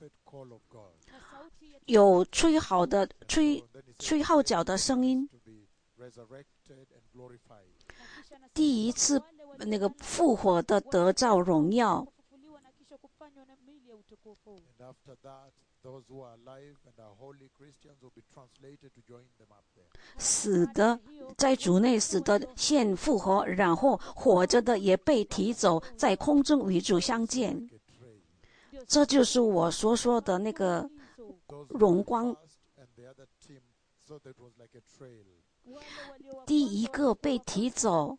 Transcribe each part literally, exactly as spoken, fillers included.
有吹号的吹吹号角的声音。第一次那个复活的得到荣耀。死的在主内死的先复活，然后活着的也被提走，在空中与主相见。这就是我所说的那个荣光。第一个被提走，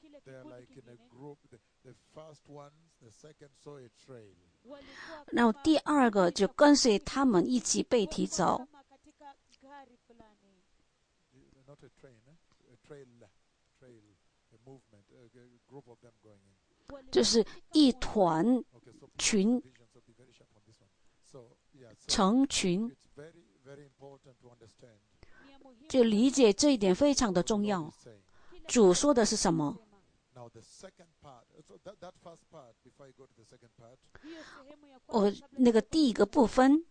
然后第二个就跟随他们一起被提走。就是一团群成群，就理解这一点非常的重要。主说的是什么？我那个第一个部分，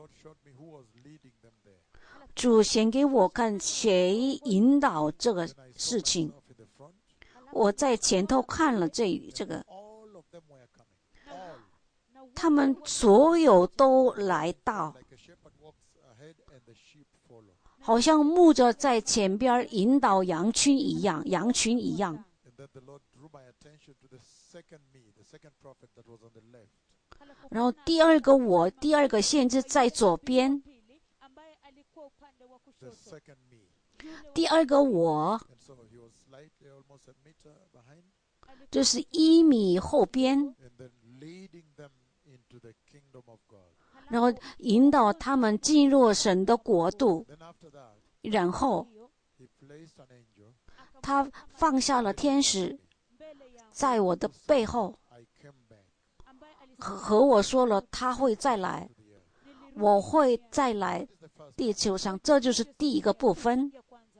主先给我看谁引导这个事情。我在前头看了这这个，他们所有都来到，好像牧者在前边引导羊群一样，羊群一样。然后第二个我，第二个先知在左边，第二个我就是一米后边，然后引导他们进入神的国度。然后他放下了天使，在我的背后和我说了他会再来，我会再来地球上。这就是第一个部分。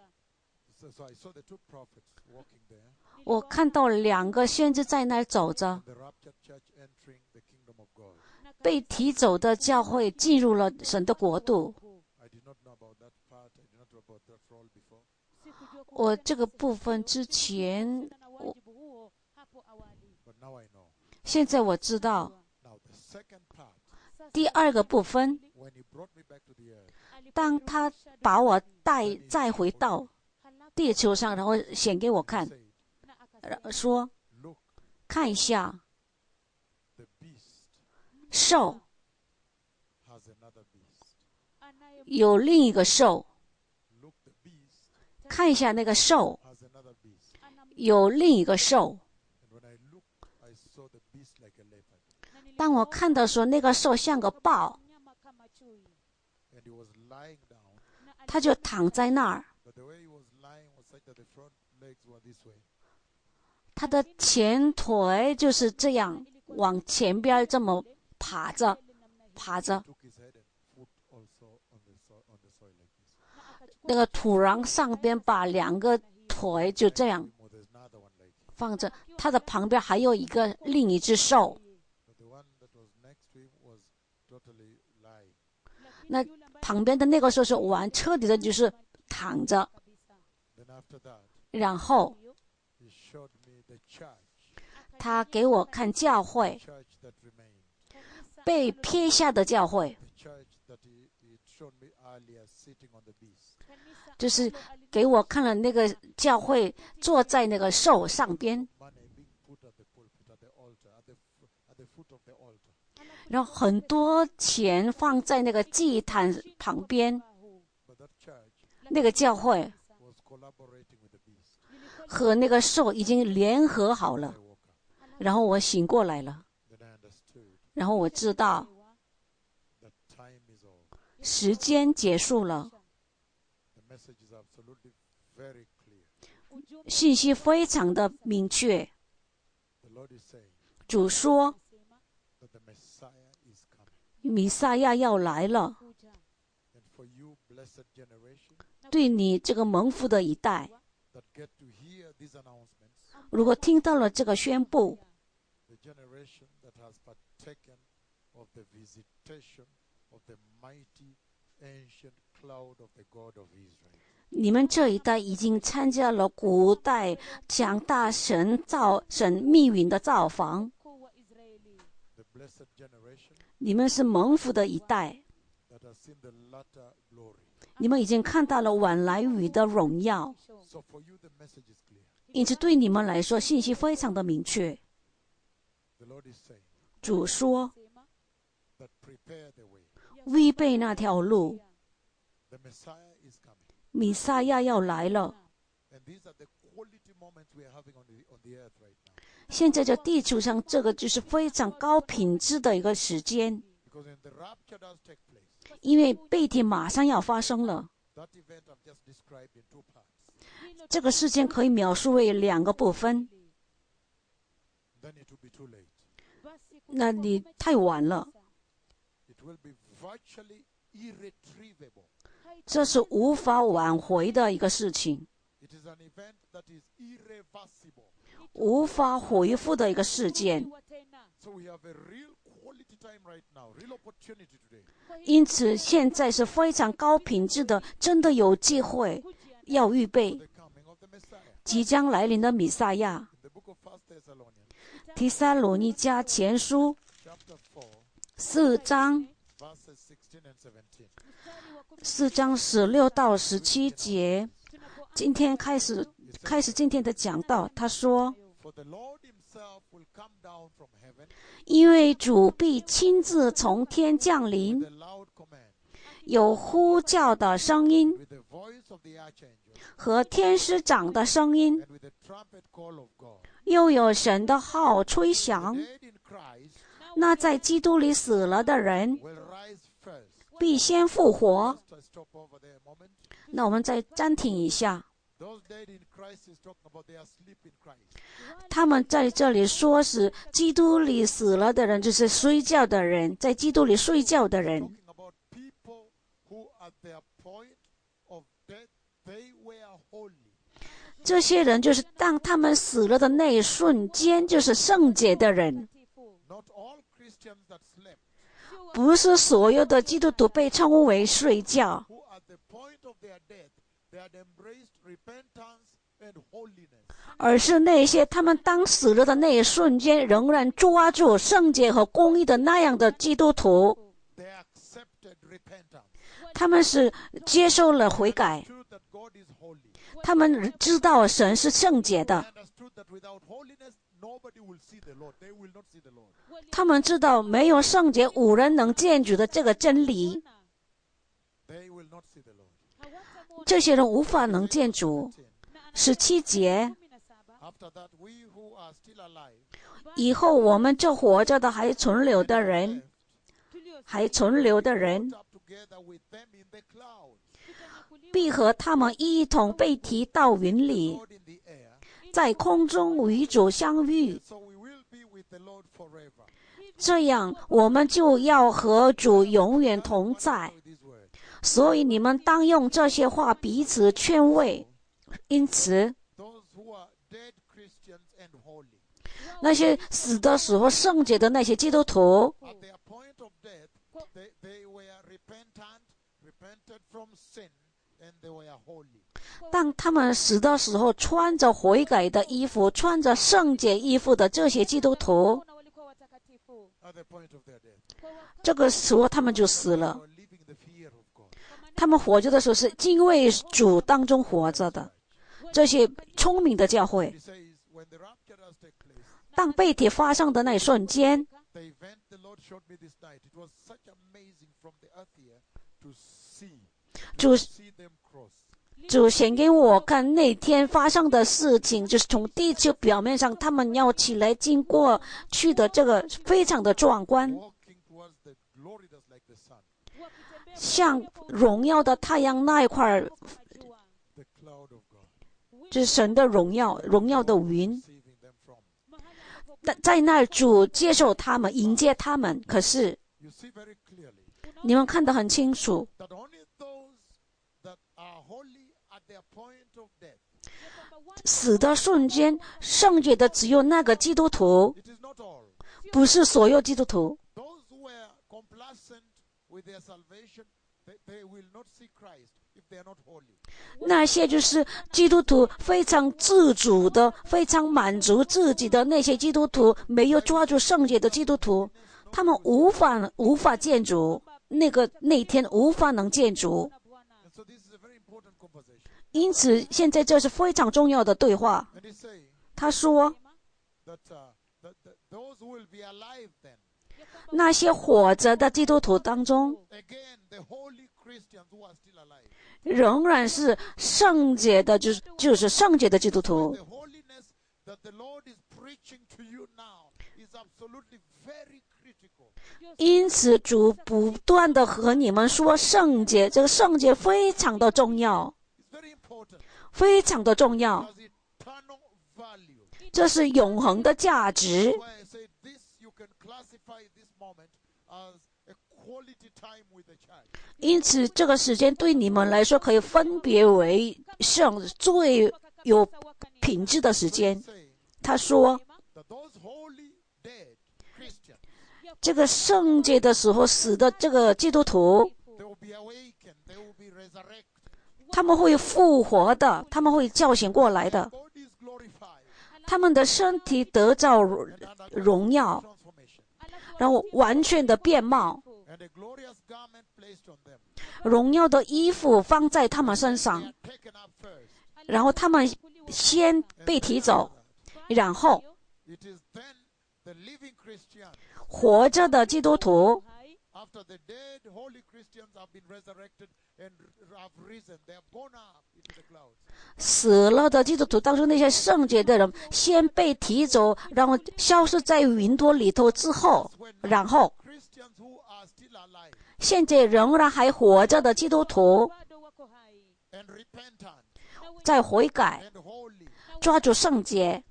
我看到两个先知在那儿走着，被提走的教会进入了神的国度。我这个部分之前，我现在我知道第二个部分。当他把我带再回到地球上，然后显给我看，说看一下兽，有另一个兽，看一下那个兽，有另一个兽。当我看到说那个兽像个豹，他就躺在那儿，他的前腿就是这样往前边这么爬着爬着，那个土壤上边把两个腿就这样放着，他的旁边还有一个另一只兽。那旁边的那个兽是完彻底的就是躺着。然后他给我看教会，被撇下的教会，就是给我看了那个教会坐在那个兽上边，然后很多钱放在那个祭坛旁边。那个教会和那个兽已经联合好了。然后我醒过来了，然后我知道时间结束了，信息非常的明确。主说弥赛亚要来了，对你这个蒙福的一代，如果听到了这个宣布， 你们这一代已经参加了古代强大神造神密云的造访，你们是蒙福的一代，你们已经看到了晚来语的荣耀，因此对你们来说信息非常的明确。主说预备那条路，弥赛亚要来了。现在在地球上，这个就是非常高品质的一个时间，因为被提马上要发生了。这个事件可以描述为两个部分，那你太晚了，这是无法挽回的一个事情，无法回复的一个事件。因此现在是非常高品质的，真的有机会要预备即将来临的弥赛亚。提撒罗尼迦前书四章四章十六到十七节，今天开始开始今天的讲道。他说，因为主必亲自从天降临，有呼叫的声音和天使长的声音，又有神的号吹响。那在基督里死了的人必先复活。那我们再暂停一下，他们在这里说是基督里死了的人，就是睡觉的人，在基督里睡觉的人。这些人就是当他们死了的那一瞬间，就是圣洁的人。不是所有的基督徒被称为睡觉，而是那些他们当死了的那一瞬间仍然抓住圣洁和公义的那样的基督徒。他们是接受了悔改，他们知道神是圣洁的，他们知道没有圣洁无人能见主的这个真理。这些人无法能见主。十七节，以后我们这活着的还存留的人，还存留的人必和他们一同被提到云里，在空中与主相遇。这样我们就要和主永远同在。所以你们当用这些话彼此劝慰。因此那些死的时候圣洁的那些基督徒，当他们死的时候穿着悔改的衣服，穿着圣洁衣服的这些基督徒，这个时候他们就死了。他们活着的时候是敬畏主当中活着的。这些聪明的教会，当被提发生的那一瞬间，主主显给我看那天发生的事情，就是从地球表面上他们要起来经过去的这个非常的壮观，像荣耀的太阳那一块，就是神的荣耀，荣耀的云，在那儿主接受他们，迎接他们。可是你们看得很清楚，死的瞬间圣洁的只有那个基督徒，不是所有基督徒。 那些就是基督徒非常自主的、非常满足自己的那些基督徒，没有抓住圣洁的基督徒，他们无法无法见主，那个那天无法能见主。因此，现在这是非常重要的对话。他说，那些活着的基督徒当中，仍然是圣洁的，就是就是圣洁的基督徒。因此，主不断的和你们说圣洁，这个圣洁非常的重要，非常的重要。这是永恒的价值。因此，这个时间对你们来说可以分别为圣最有品质的时间。他说，这个圣洁的时候死的这个基督徒，他们会复活的，他们会叫醒过来的，他们的身体得到荣耀，然后完全的变貌，荣耀的衣服放在他们身上，然后他们先被提走，然后活着的基督徒死了的基督徒当中那些圣洁的人先被提走，然后消失在云朵里头之后，然后现在仍然还活着的基督徒在悔改，抓住圣洁，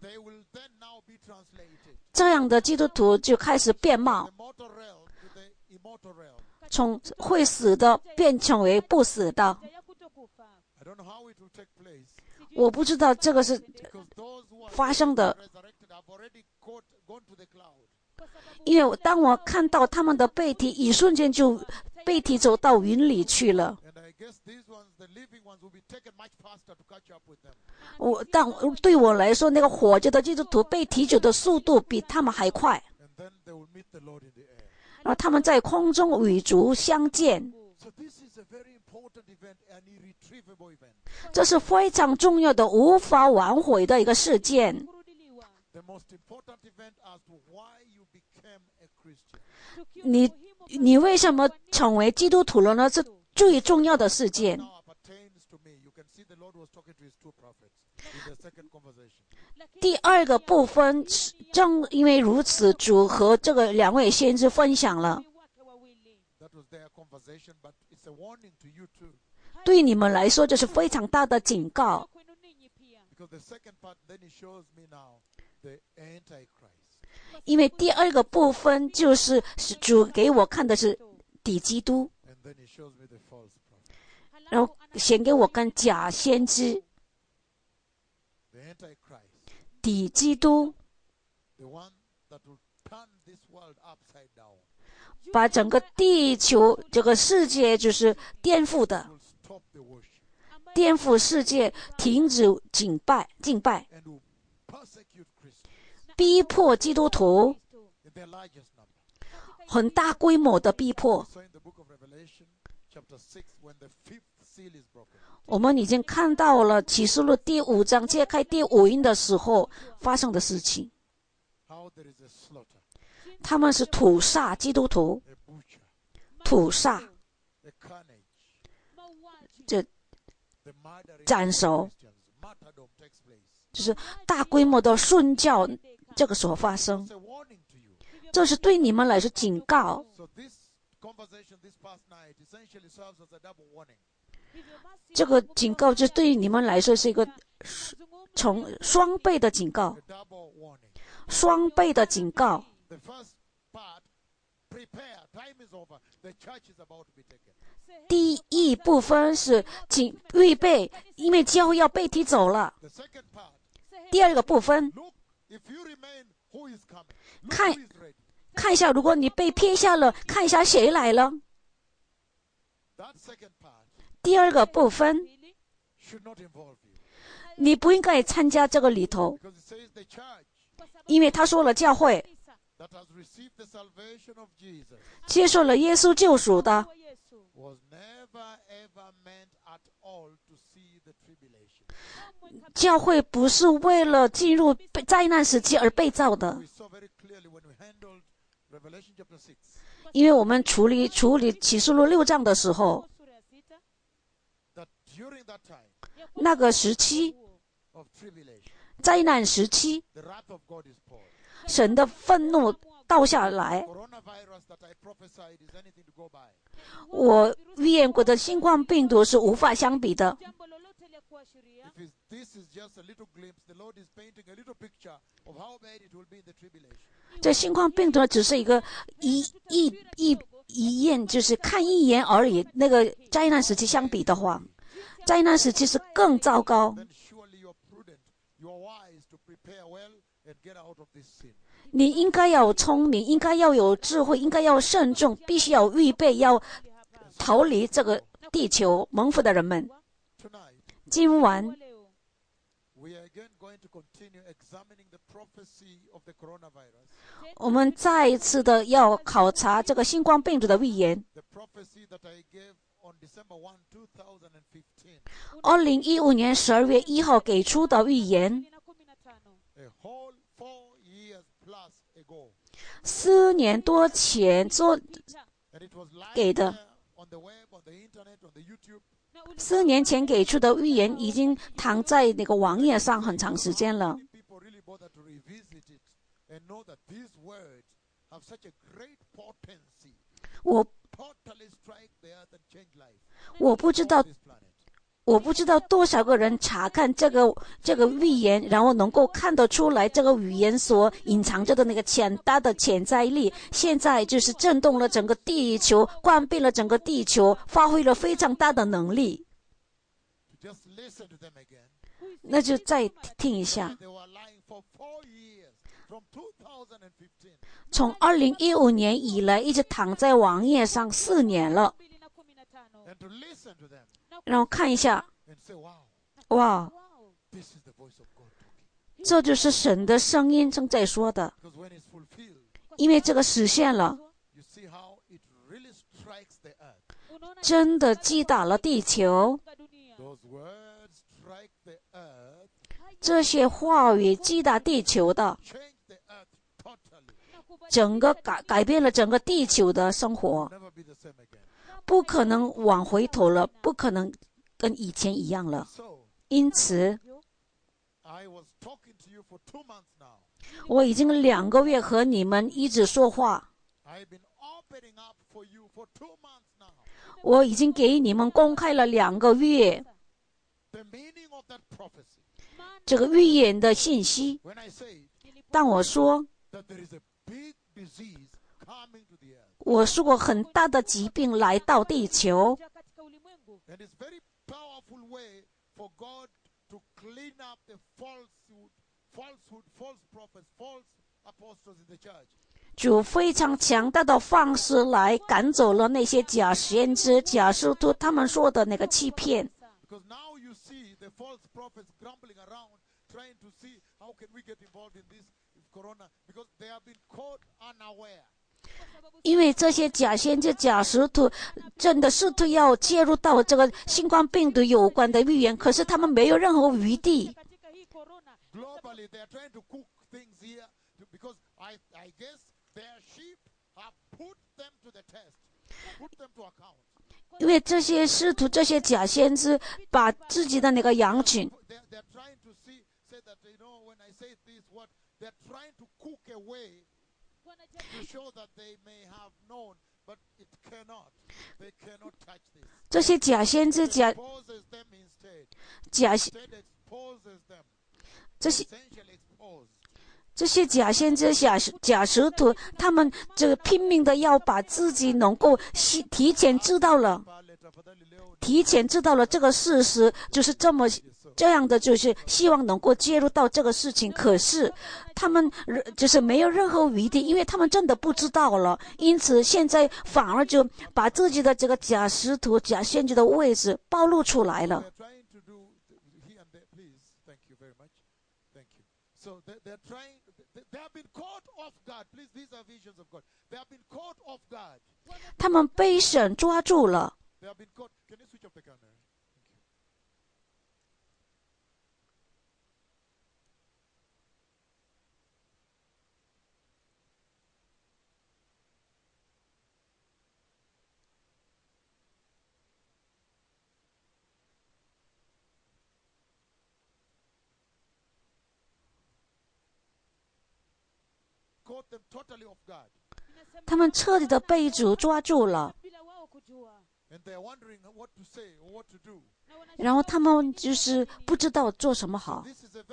这样的基督徒就开始变貌，从会死的变成为不死的。我不知道这个是发生的，因为当我看到他们的被提，一瞬间就被提走到云里去了。我但对我来说，那个活着的基督徒被提走的速度比他们还快，然后他们在空中与主相见。这是非常重要的、无法挽回的一个事件。你你为什么成为基督徒了呢？是最重要的事件。第二个部分，正因为如此，主和这个两位先知分享了。对你们来说，这是非常大的警告。因为第二个部分就是主给我看的是敌基督，然后显给我看假先知。敌基督把整个地球这个世界就是颠覆的，颠覆世界，停止敬拜敬拜，逼迫基督徒，很大规模的逼迫。我们已经看到了启示录第五章揭开第五印的时候发生的事情。他们是屠杀基督徒，屠杀，这斩首，就是大规模的殉教，这个时候发生。这是对你们来说警告。这个警告就对你们来说是一个从双倍的警告，双倍的警告。第一部分是警预备，因为教会要被提走了。第二个部分，看看一下，如果你被撇下了，看一下谁来了。 第二个部分，你不应该参加这个里头，因为他说了，教会接受了耶稣救赎的，教会不是为了进入灾难时期而被造的。因为我们处理处理启示录六章的时候，那个时期，灾难时期，神的愤怒倒下来。我预言过的新冠病毒是无法相比的。这新冠病毒只是一个一一一一眼，就是看一眼而已。那个灾难时期相比的话，灾难时期是更糟糕。你应该要聪明，应该要有智慧，应该要慎重，必须要预备，要逃离这个地球蒙福的人们。今晚我们再一次的要考察这个新冠病毒的预言。二零一五年十二月一号给出的预言，四年多前做给的，四年前给出的预言已经躺在那个网页上很长时间了。我我不知道，我不知道多少个人查看这个这个预言，然后能够看得出来这个语言所隐藏着的那个潜大的潜在力，现在就是震动了整个地球，关闭了整个地球，发挥了非常大的能力。那就再听一下。从二零一五年以来，一直躺在网页上四年了。然后看一下，哇，这就是神的声音正在说的。因为这个实现了，真的击打了地球。这些话语击打地球的，整个改改变了整个地球的生活，不可能往回头了，不可能跟以前一样了。因此，我已经两个月和你们一直说话，我已经给你们公开了两个月这个预言的信息。当我说我说过很大的疾病来到地球，主非常强大的方式来赶走了那些假先知、假使徒他们说的那个欺骗。因为这些假先知、假使徒真的试图要介入到这个新冠病毒有关的预言，可是他们没有任何余地。因为这些使徒、这些假先知把自己的那个羊群，这些假先知、假假这些这些假先知、假假使徒，他们这个拼命的要把自己能够提前知道了， 提前知道了这个事实，就是这么这样的，就是希望能够介入到这个事情。可是他们就是没有任何余地，因为他们真的不知道了，因此现在反而就把自己的这个假使徒、假先知的位置暴露出来了。他们被神抓住了。他们彻底的被主抓住了，然后他们就是不知道做什么好。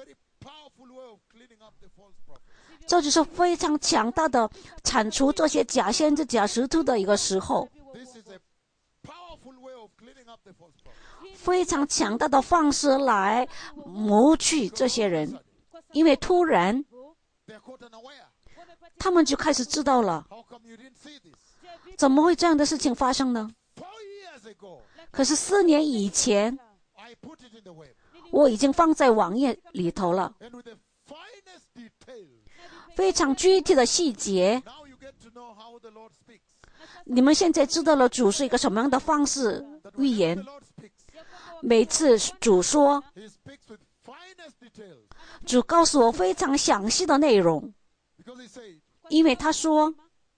这就是非常强大的铲除这些假先知、假使徒的一个时候，非常强大的方式来谋取这些人，因为突然他们就开始知道了，怎么会这样的事情发生呢？可是四年以前，我已经放在网页里头了，非常具体的细节。你们现在知道了主是一个什么样的方式预言。每次主说，主告诉我非常详细的内容，因为他说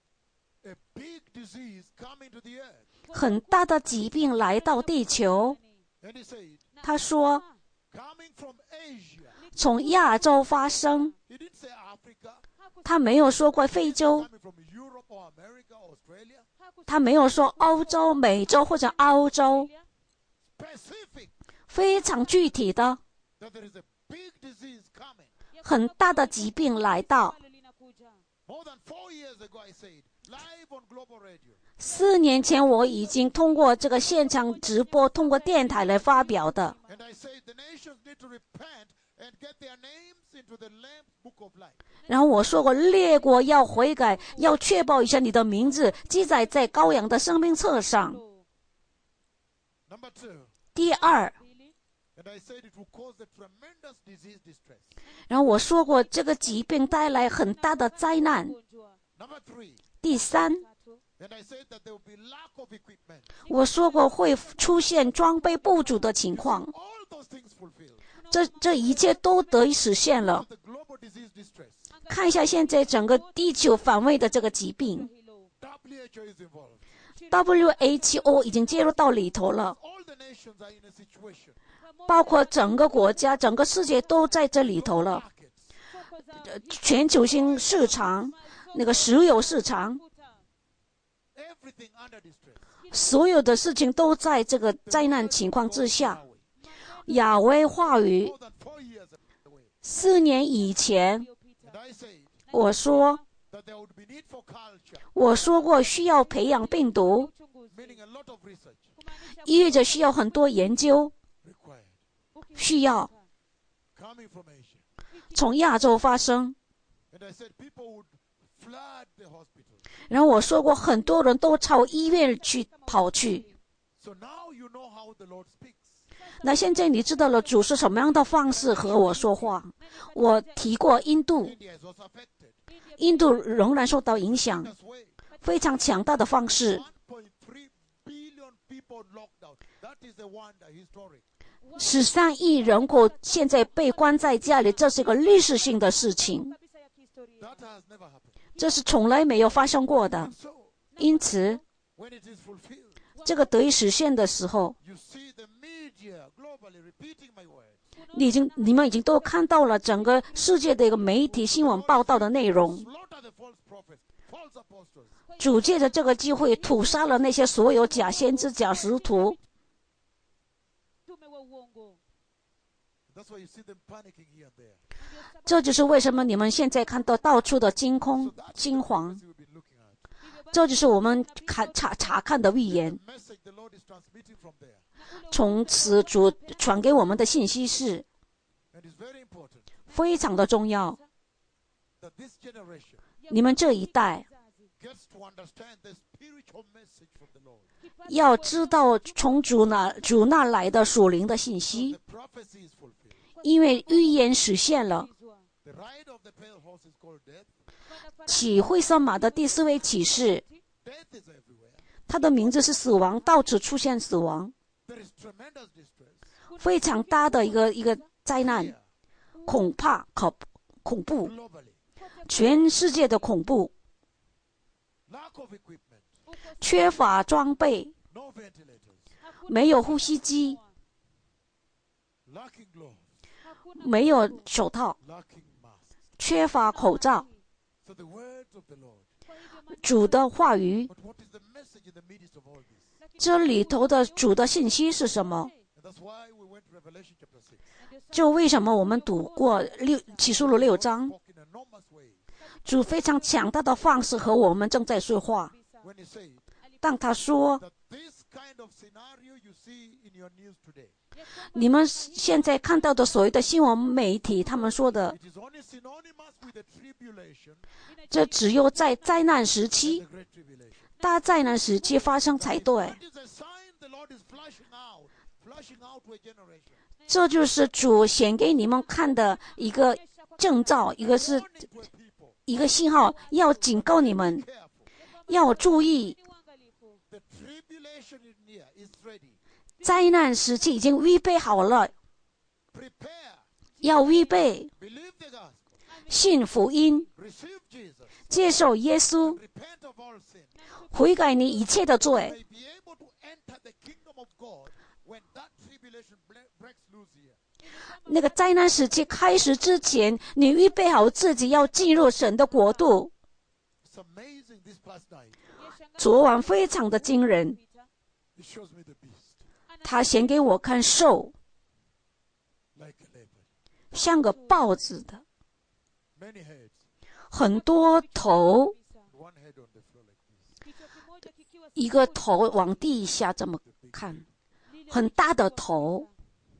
很大的疾病来到地球。他说从亚洲发生，他没有说过非洲，他没有说欧洲、美洲或者澳洲，非常具体的，很大的疾病来到。四年前我已经通过这个现场直播，通过电台来发表的。然后我说过，列国要悔改，要确保一下你的名字记载在羔羊的生命册上。第二，然后我说过，这个疾病带来很大的灾难。第三，我说过会出现装备不足的情况。这这一切都得以实现了。看一下现在整个地球范围的这个疾病 ，W H O 已经介入到里头了，包括整个国家、整个世界都在这里头了。全球性市场，那个石油市场，所有的事情都在这个灾难情况之下。亚威话语，四年以前，我说，我说过需要培养病毒，意味着需要很多研究，需要从亚洲发生。然后我说过，很多人都朝医院去跑去。那现在你知道了主是什么样的方式和我说话。我提过印度，印度仍然受到影响，非常强大的方式。十三亿人口现在被关在家里，这是一个历史性的事情，这是从来没有发生过的。因此，这个得以实现的时候，你已经你们已经都看到了整个世界的一个媒体新闻报道的内容。主借着这个机会屠杀了那些所有假先知、假使徒。这就是为什么你们现在看到到处的惊恐、惊慌。 这就是我们看查查看的预言。从此主传给我们的信息是非常的重要。你们这一代要知道从主那主那来的属灵的信息，因为预言实现了。骑灰色马的第四位启示，他的名字是死亡，到处出现死亡，非常大的一个一个灾难，恐怕可恐怖，全世界的恐怖，缺乏装备，没有呼吸机，没有手套，缺乏口罩。主的话语，这里头的主的信息是什么？就为什么我们读过六启示录六章，主非常强大的方式和我们正在说话。当他说，你们现在看到的所谓的新闻媒体，他们说的，这只有在灾难时期，大灾难时期发生才对。这就是主显给你们看的一个征兆，一个是一个信号，要警告你们，要注意。灾难时期已经预备好了，要预备信福音，接受耶稣，悔改你一切的罪。那个灾难时期开始之前，你预备好自己要进入神的国度。昨晚非常的惊人，他显给我看兽，像个豹子的，很多头，一个头往地下这么看，很大的头。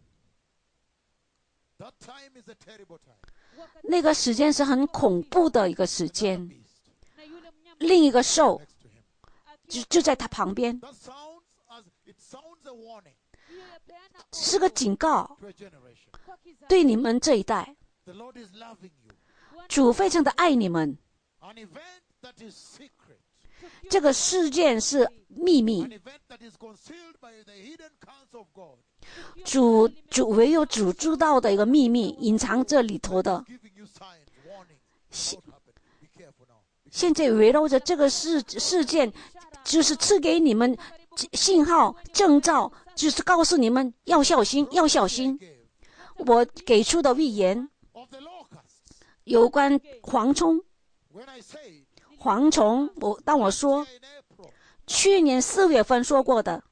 那个时间是很恐怖的一个时间。另一个兽就就在他旁边，是个警告，对你们这一代，主非常的爱你们。这个事件是秘密，主主唯有主知道的一个秘密，隐藏这里头的。现现在围绕着这个事事件，就是赐给你们信号征兆，就是告诉你们要小心，要小心。我给出的预言有关蝗虫。蝗虫，我当我说去年四月份说过的，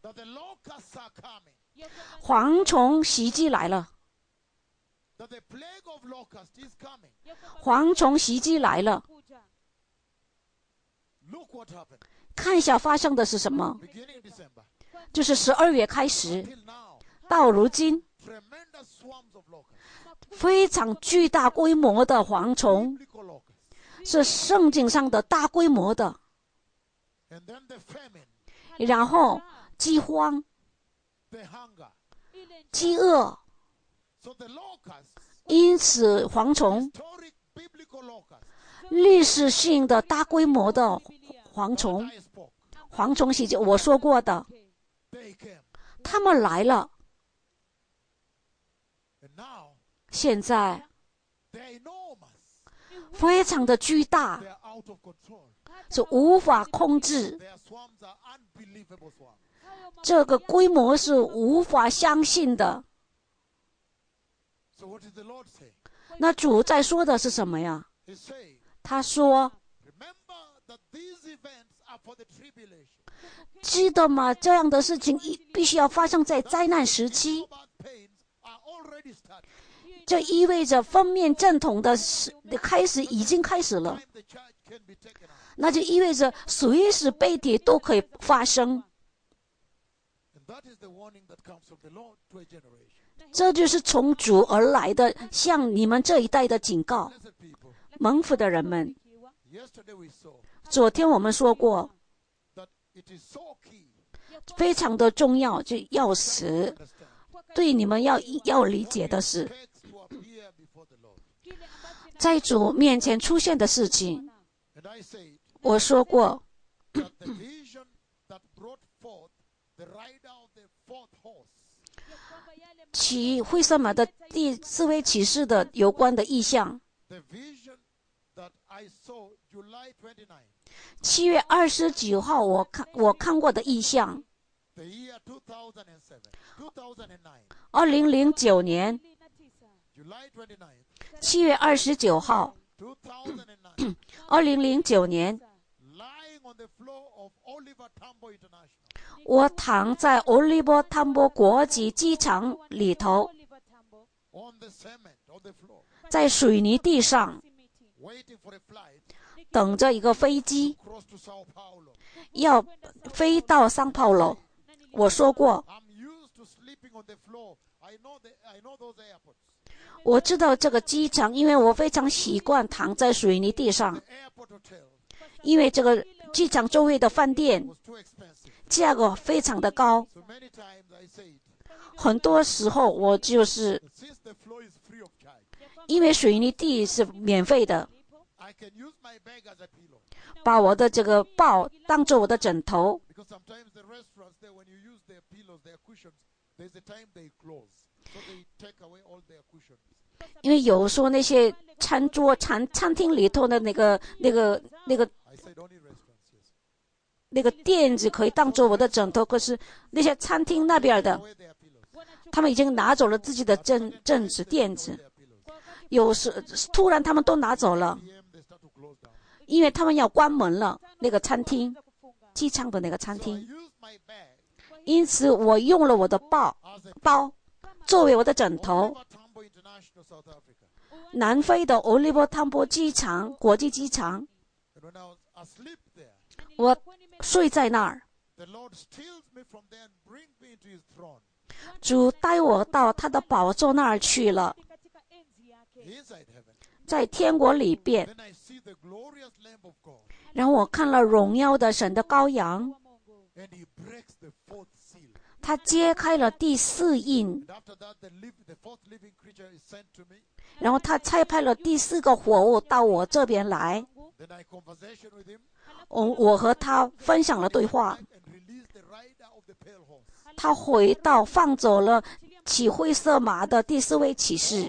蝗虫袭击来了，蝗虫袭击来了。看一下发生的是什么，就是十二月开始到如今，非常巨大规模的蝗虫，是圣经上的大规模的。然后饥荒、饥饿，因此蝗虫历史性的大规模的蝗虫，蝗虫袭击我说过的，他们来了。现在非常的巨大，是无法控制，这个规模是无法相信的。那主在说的是什么呀？他说，记得吗？这样的事情必须要发生在灾难时期。这意味着分娩正统的开始已经开始了。 那就意味着随时被提都可以发生。这就是从主而来的，向你们这一代的警告。蒙福的人们，昨天我们说过，非常的重要，就钥匙，对你们要要理解的是，在主面前出现的事情。我说过，其灰色马的第四位骑士的有关的意象。七月二十九号，我看我看过的意象。二零零九年七月二十九号，二零零九年，我躺在 Oliver Tambo 国际机场里头，在水泥地上等着一个飞机要飞到桑pau楼。我说过，我知道这个机场，因为我非常习惯躺在水泥地上，因为这个机场周围的饭店价格非常的高。很多时候我就是因为水泥地是免费的，把我的这个抱当作我的枕头。因为有时候那些餐桌餐餐厅里头的那个那个那个那个垫子可以当作我的枕头，可是那些餐厅那边的，他们已经拿走了自己的枕枕子垫子。有时突然他们都拿走了，因为他们要关门了，那个餐厅，机场的那个餐厅。因此我用了我的包包作为我的枕头。南非的 Oliver Tambo 机场国际机场，我睡在那儿。主带我到他的宝座那儿去了，在天国里边。然后我看了荣耀的神的羔羊，他揭开了第四印，然后他差派了第四个活物到我这边来。我我和他分享了对话，他回到放走了骑灰色马的第四位骑士。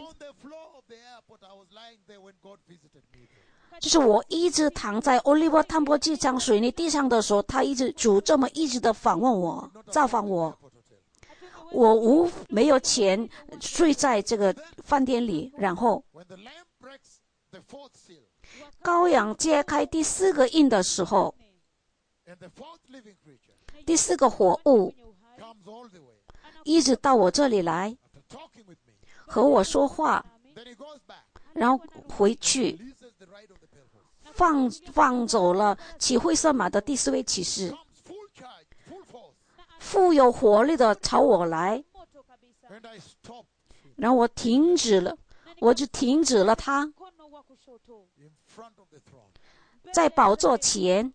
就是我一直躺在 Oliver Tambo 机场水泥地上的时候，他一直主这么一直的访问我，造访我。我无没有钱睡在这个饭店里，然后羔羊揭开第四个印的时候，第四个活物一直到我这里来和我说话，然后回去放放走了骑灰色马的第四位骑士，富有活力的朝我来，然后我停止了，我就停止了他，在宝座前。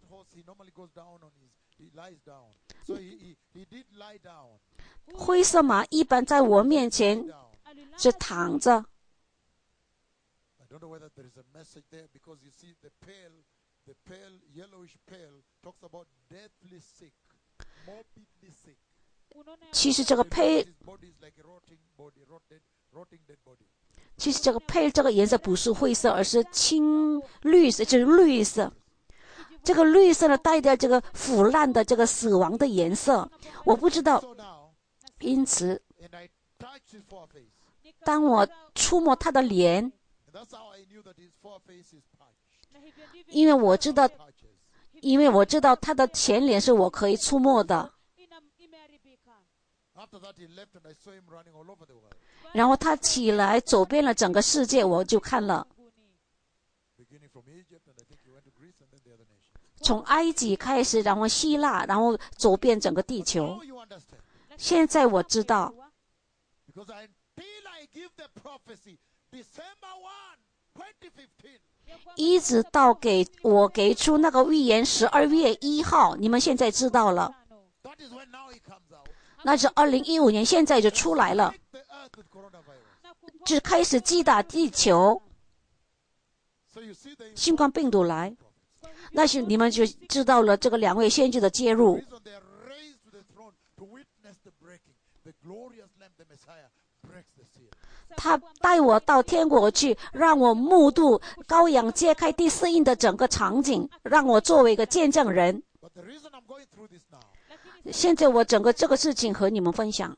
灰色马一般在我面前是躺着。其实这个配，其实这个配这个颜色不是灰色，而是青绿色，就是绿色。这个绿色呢，带点这个腐烂的这个死亡的颜色，我不知道。因此，当我触摸他的脸，因为我知道，因为我知道他的前脸是我可以触摸的。然后他起来走遍了整个世界，我就看了。 从埃及开始，然后希腊，然后走遍整个地球。现在我知道，一直到给我给出那个预言十二月一号，你们现在知道了。那是二零一五年，现在就出来了，就开始击打地球，新冠病毒来，那是你们就知道了这个两位先知的介入。他带我到天国去，让我目睹羔羊揭开第四印的整个场景，让我作为一个见证人。现在我整个这个事情和你们分享，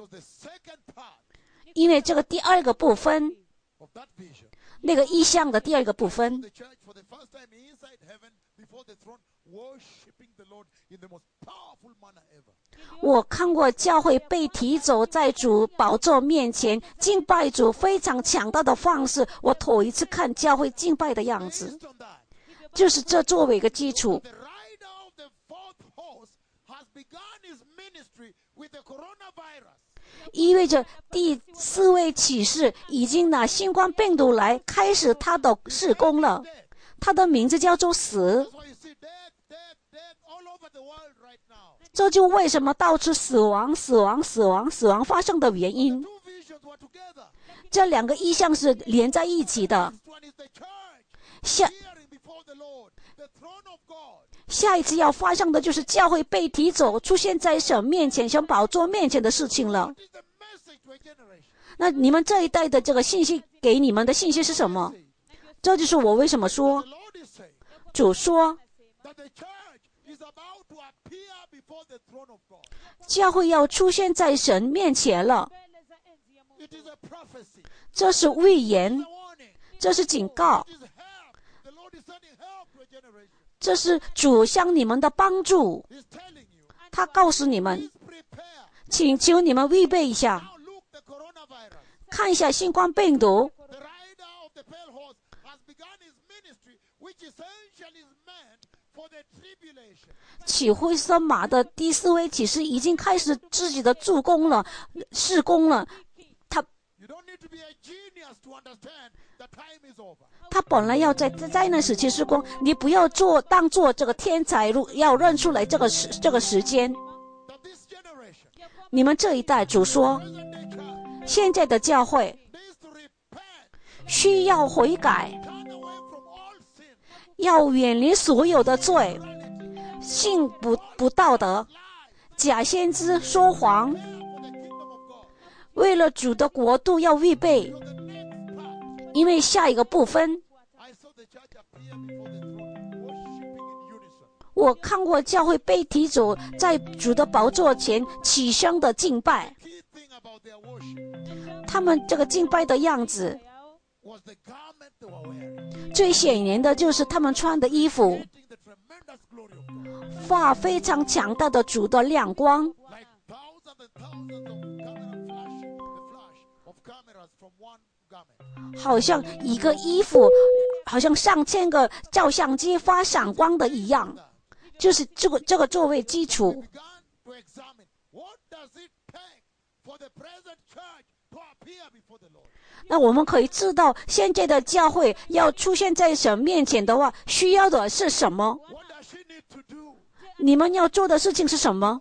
因为这个第二个部分，那个意象的第二个部分，我看过教会被提走在主宝座面前敬拜主非常强大的方式，我头一次看教会敬拜的样子，就是这作为一个基础。意味着第四位启示已经拿新冠病毒来开始他的事工了，他的名字叫做死。这就为什么到处死亡、死亡、死亡、死亡发生的原因。这两个意象是连在一起的。下下一次要发生的就是教会被提走，出现在神面前、神宝座面前的事情了。那你们这一代的这个信息给你们的信息是什么？这就是我为什么说，主说教会要出现在神面前了。这是预言，这是警告，这是主向你们的帮助。他告诉你们，请求你们预备一下，看一下新冠病毒。骑灰色马的第四位启示已经开始自己的助攻了，事工了。他他本来要在灾难时期施工，你不要做当做这个天才，要认出来这个时这个时间。你们这一代主说，现在的教会需要悔改，要远离所有的罪，性不不道德，假先知说谎，为了主的国度要预备。因为下一个部分，我看过教会被提走，在主的宝座前起身的敬拜，他们这个敬拜的样子，最显然的就是他们穿的衣服发非常强大的主的亮光，好像一个衣服好像上千个照相机发闪光的一样，就是这个这个作为基础。那我们可以知道，现在的教会要出现在神面前的话，需要的是什么？你们要做的事情是什么？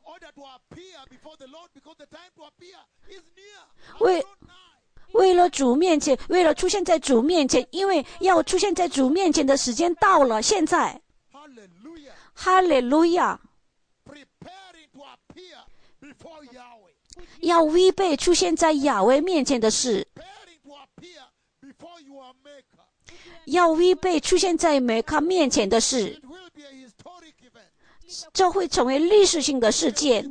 为为了主面前，为了出现在主面前，因为要出现在主面前的时间到了，现在，哈利路亚，要预备出现在亚威面前的事，要预备出现在梅卡面前的事，这会成为历史性的事件。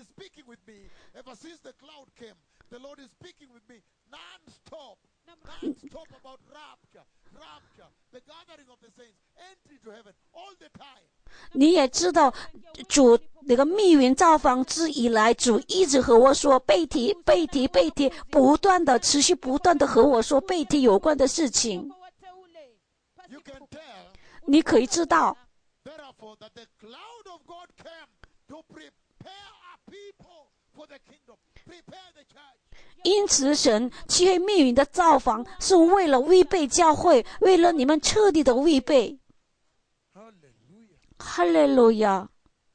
你也知道，主那个密云造访之以来，主一直和我说被提、被提、被提，不断的持续不断的和我说被提有关的事情。 你可以知道，因此神漆黑密云的造访是为了预备教会，为了你们彻底的预备。哈利路亚！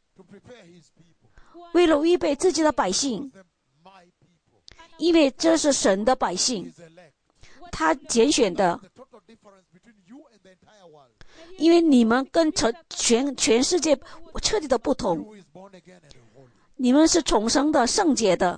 为了预备自己的百姓，因为这是神的百姓，他拣选的。因为你们跟全全世界彻底的不同，你们是重生的、圣洁的。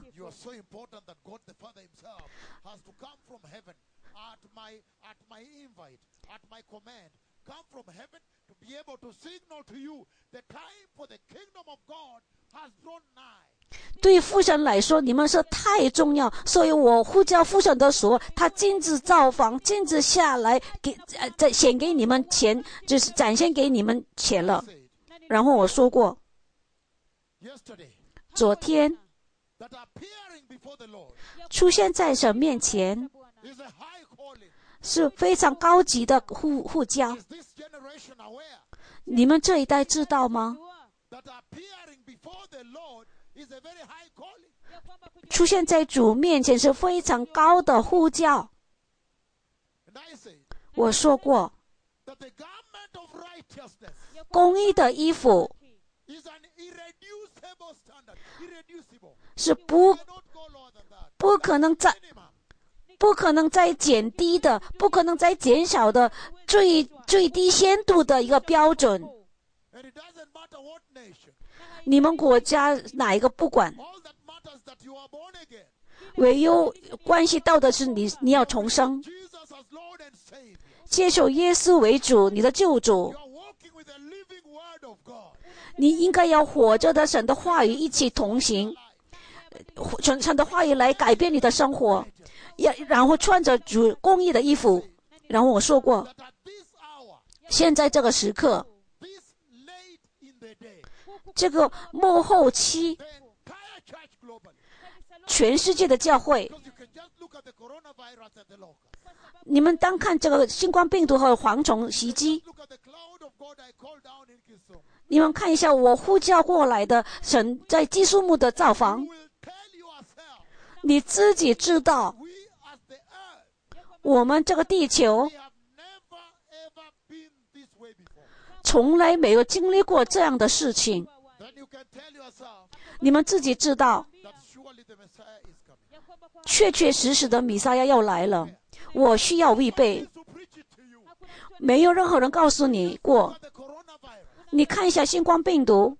对父神来说，你们是太重要，所以我呼叫父神的时候，他亲自造访，亲自下来给呃，再显给你们钱，就是展现给你们钱了。然后我说过，昨天出现在神面前是非常高级的呼呼叫。你们这一代知道吗？出现在主面前是非常高的呼叫。我说过，公义的衣服是不不可能再不可能再减低的，不可能再减少的最最低限度的一个标准。你们国家哪一个不管，唯有关系到的是你，你要重生，接受耶稣为主，你的救主。你应该要活着的神的话语一起同行，神的话语来改变你的生活，然后穿着主公义的衣服。然后我说过，现在这个时刻，这个末后期，全世界的教会，你们单看这个新冠病毒和蝗虫袭击，你们看一下我呼叫过来的神在基督墓的造访，你自己知道，我们这个地球从来没有经历过这样的事情。你们自己知道，确确实实的弥赛亚要来了，我需要预备。没有任何人告诉你过。你看一下新冠病毒，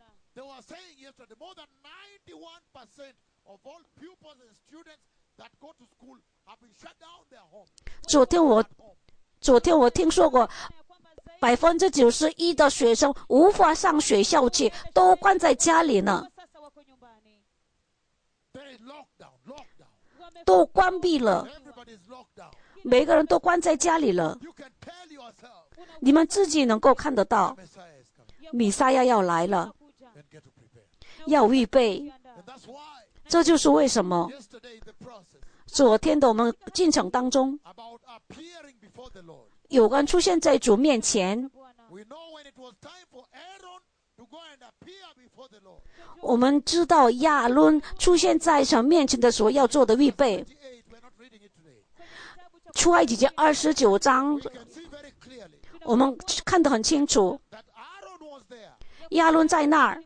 昨天我昨天我听说过，百分之九十一的学生无法上学校去，都关在家里呢，都关闭了，每个人都关在家里了。你们自己能够看得到，弥赛亚要来了，要预备。这就是为什么昨天的我们进程当中，有关出现在主面前，我们知道亚伦出现在神面前的时候要做的预备。出埃及记二十九章，我们看得很清楚，亚伦在那儿，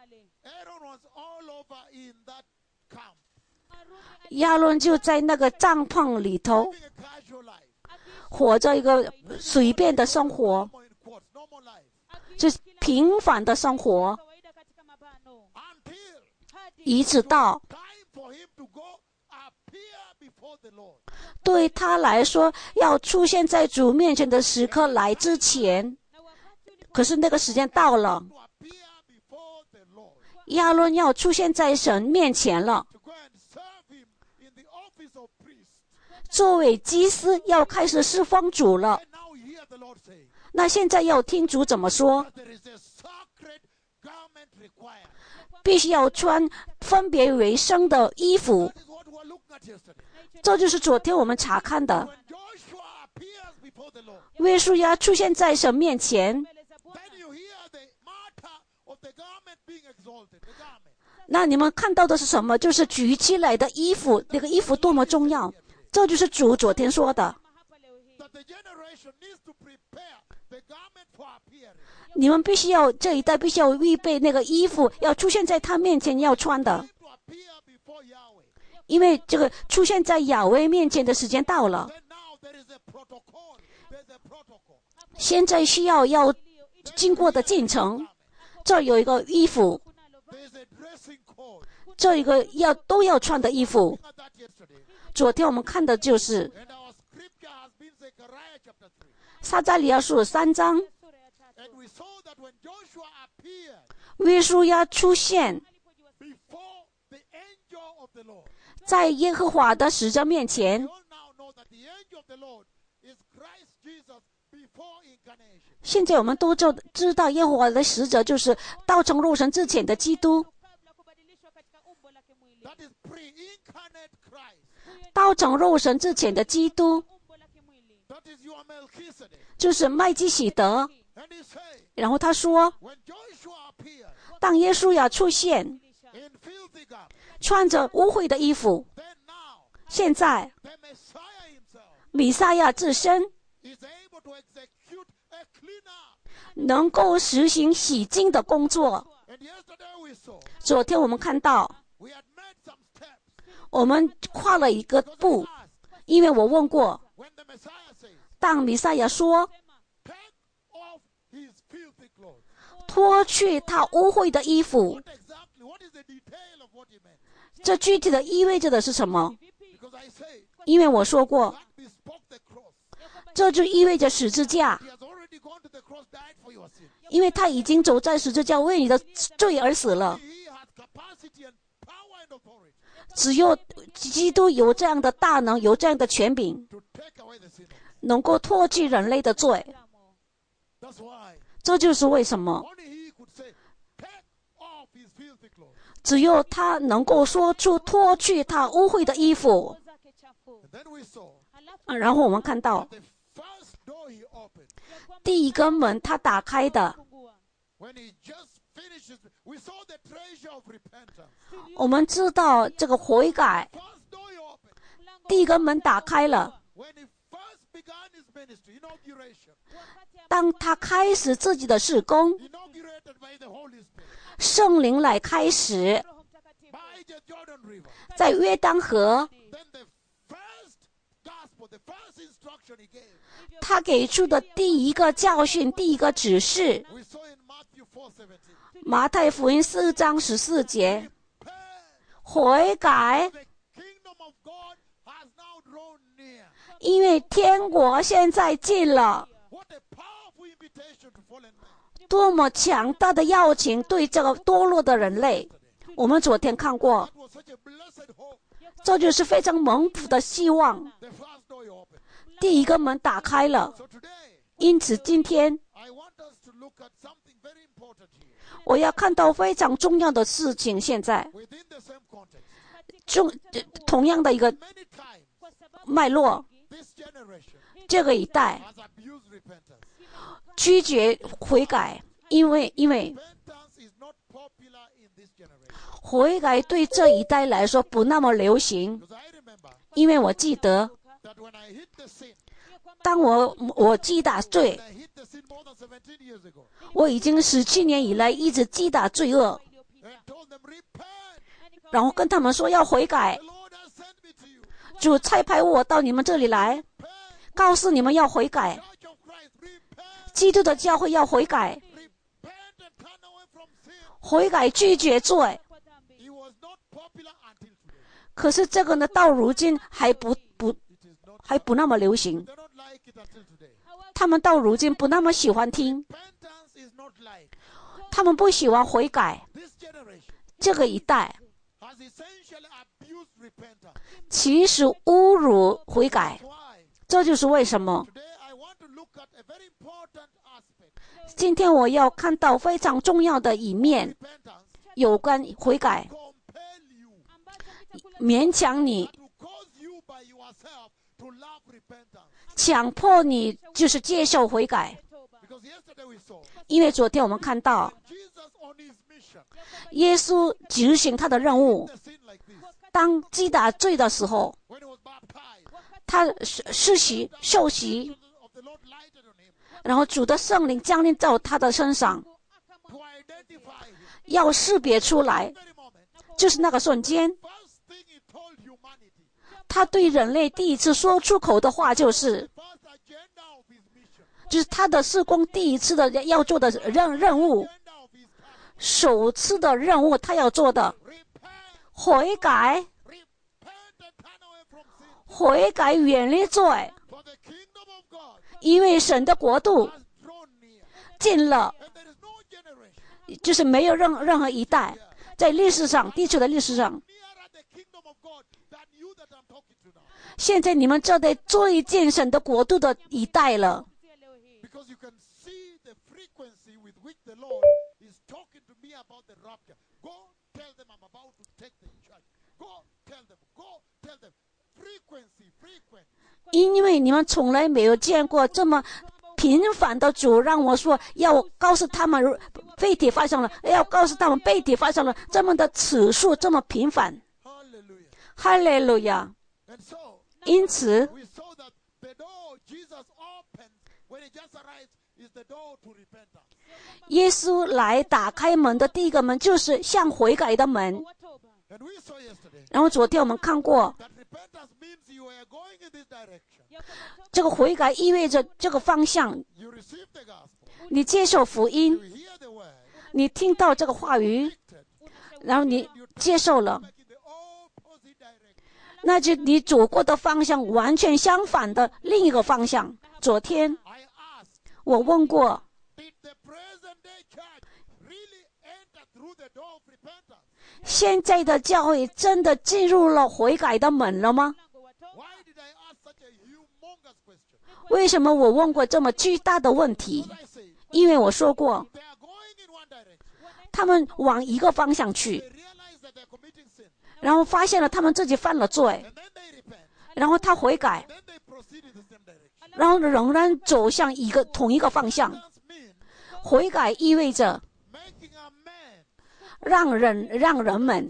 亚伦就在那个帐篷里头，活着一个随便的生活，就是平凡的生活，一直到对他来说要出现在主面前的时刻来之前，可是那个时间到了，亚伦要出现在神面前了，作为祭司要开始侍奉主了。那现在要听主怎么说，必须要穿分别为圣的衣服。这就是昨天我们查看的，约书亚出现在神面前， 那你们看到的是什么？就是举起来的衣服，那个衣服多么重要。这就是主昨天说的。你们必须要，这一代必须要预备那个衣服，要出现在他面前要穿的。因为这个出现在亚威面前的时间到了。现在需要要经过的进程，这有一个衣服，这一个要都要穿的衣服。昨天我们看的就是撒迦利亚书三章，约书亚出现在耶和华的使者面前。现在我们都知道耶和华的使者就是道成肉身之前的基督。道成肉身之前的基督就是麦基洗德。然后他说，当耶稣要出现穿着污秽的衣服，现在弥赛亚自身能够实行洗净的工作。昨天我们看到我们跨了一个步，因为我问过，当弥赛亚说脱去他污秽的衣服，这具体的意味着的是什么？因为我说过，这就意味着十字架，因为他已经走在十字架为你的罪而死了。只有基督有这样的大能，有这样的权柄，能够脱去人类的罪。这就是为什么只有他能够说出脱去他污秽的衣服。啊、然后我们看到第一个门他打开的，我们知道这个悔改，第一个门打开了。当他开始自己的事工，圣灵来开始，在约旦河，他给出的第一个教训，第一个指示，马太福音四章十四节，悔改，因为天国现在近了。多么强大的邀请对这个堕落的人类。我们昨天看过，这就是非常蒙福的希望。第一个门打开了，因此今天我要看到非常重要的事情。现在中同样的一个脉络，这个一代拒绝悔改，因为因为悔改对这一代来说不那么流行。因为我记得，当我我击打罪，我已经十七年以来一直击打罪恶，然后跟他们说要悔改。主差派我到你们这里来，告诉你们要悔改。基督的教会要悔改，悔改拒绝罪。可是这个呢，到如今还不不还不那么流行。他们到如今不那么喜欢听，他们不喜欢悔改。这个一代其实侮辱悔改，这就是为什么今天我要看到非常重要的一面，有关悔改，勉强你，强迫你就是接受悔改。因为昨天我们看到耶稣执行他的任务。当击打罪的时候，他施洗受洗，然后主的圣灵降临到他的身上，要识别出来，就是那个瞬间，他对人类第一次说出口的话就是就是他的事工第一次的要做的任任务，首次的任务他要做的悔改，悔改远离罪，因为神的国度近了，就是没有任任何一代在历史上，地球的历史上，现在你们这代最近神的国度的一代了。因为你们从来没有见过这么频繁的主让我说要告诉他们被体发生了，要告诉他们被体发生了，这么的次数这么频繁。哈利路亚！因此，耶稣来打开门的第一个门就是向悔改的门。然后昨天我们看过，这个悔改意味着这个方向，你接受福音，你听到这个话语，然后你接受了，那就你走过的方向完全相反的另一个方向。昨天我问过，现在的教会真的进入了悔改的门了吗？为什么我问过这么巨大的问题？因为我说过，他们往一个方向去，然后发现了他们自己犯了罪，然后他悔改，然后仍然走向一个同一个方向。悔改意味着让人让人们，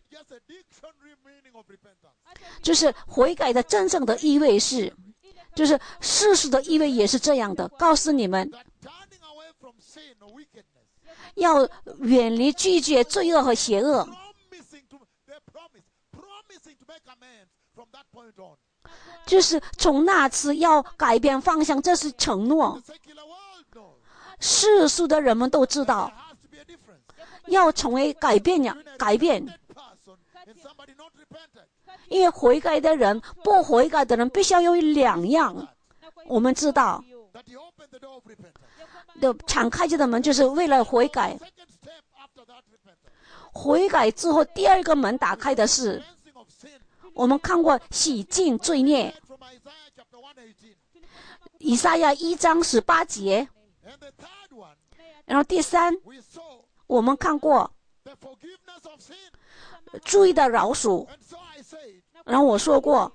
就是悔改的真正的意味是，就是世俗的意味也是这样的，告诉你们要远离拒绝罪恶和邪恶，就是从那次要改变方向，这是承诺。世俗的人们都知道要成为改变呀，改变，因为悔改的人不悔改的人必须要有两样。我们知道的敞开着的门就是为了悔改，悔改之后第二个门打开的是我们看过洗净罪孽，以赛亚一章十八节。然后第三，我们看过罪的饶恕。然后我说过，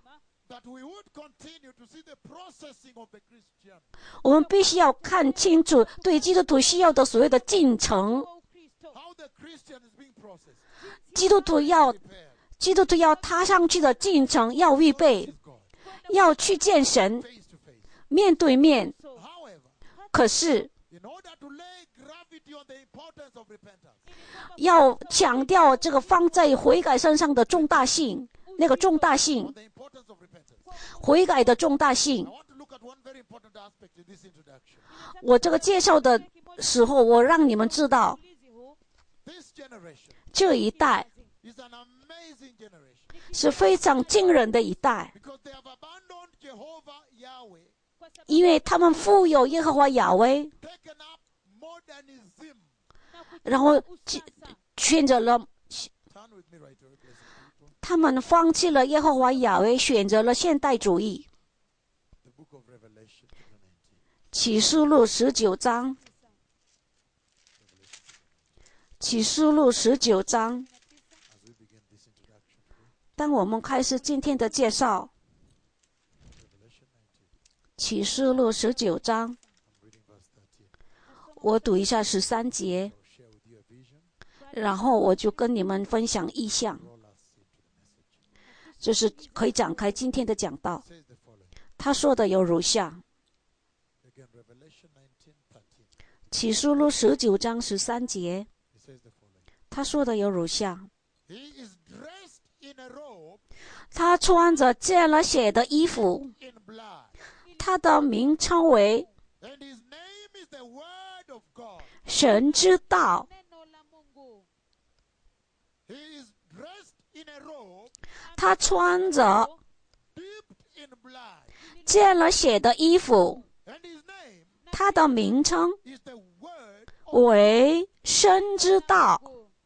我们必须要看清楚对基督徒需要的所谓的进程。基督徒要基督徒要踏上去的进程要预备，要去见神，面对面。可是要强调这个放在悔改身上的重大性，那个重大性，悔改的重大性。我这个介绍的时候，我让你们知道，这一代是非常惊人的一代，因为他们富有耶和华亚威，然后选择了，他们放弃了耶和华亚威，选择了现代主义。启示录十九章，启示录十九章。当我们开始今天的介绍，启示录十九章，我读一下十三节。 然后我就跟你们分享意象，就是可以展开今天的讲道。他说的有如下：启示录十九章十三节，他说的有如下：他穿着溅了血的衣服，他的名称为神之道。他穿着溅了血的衣服，他的名称为神之道。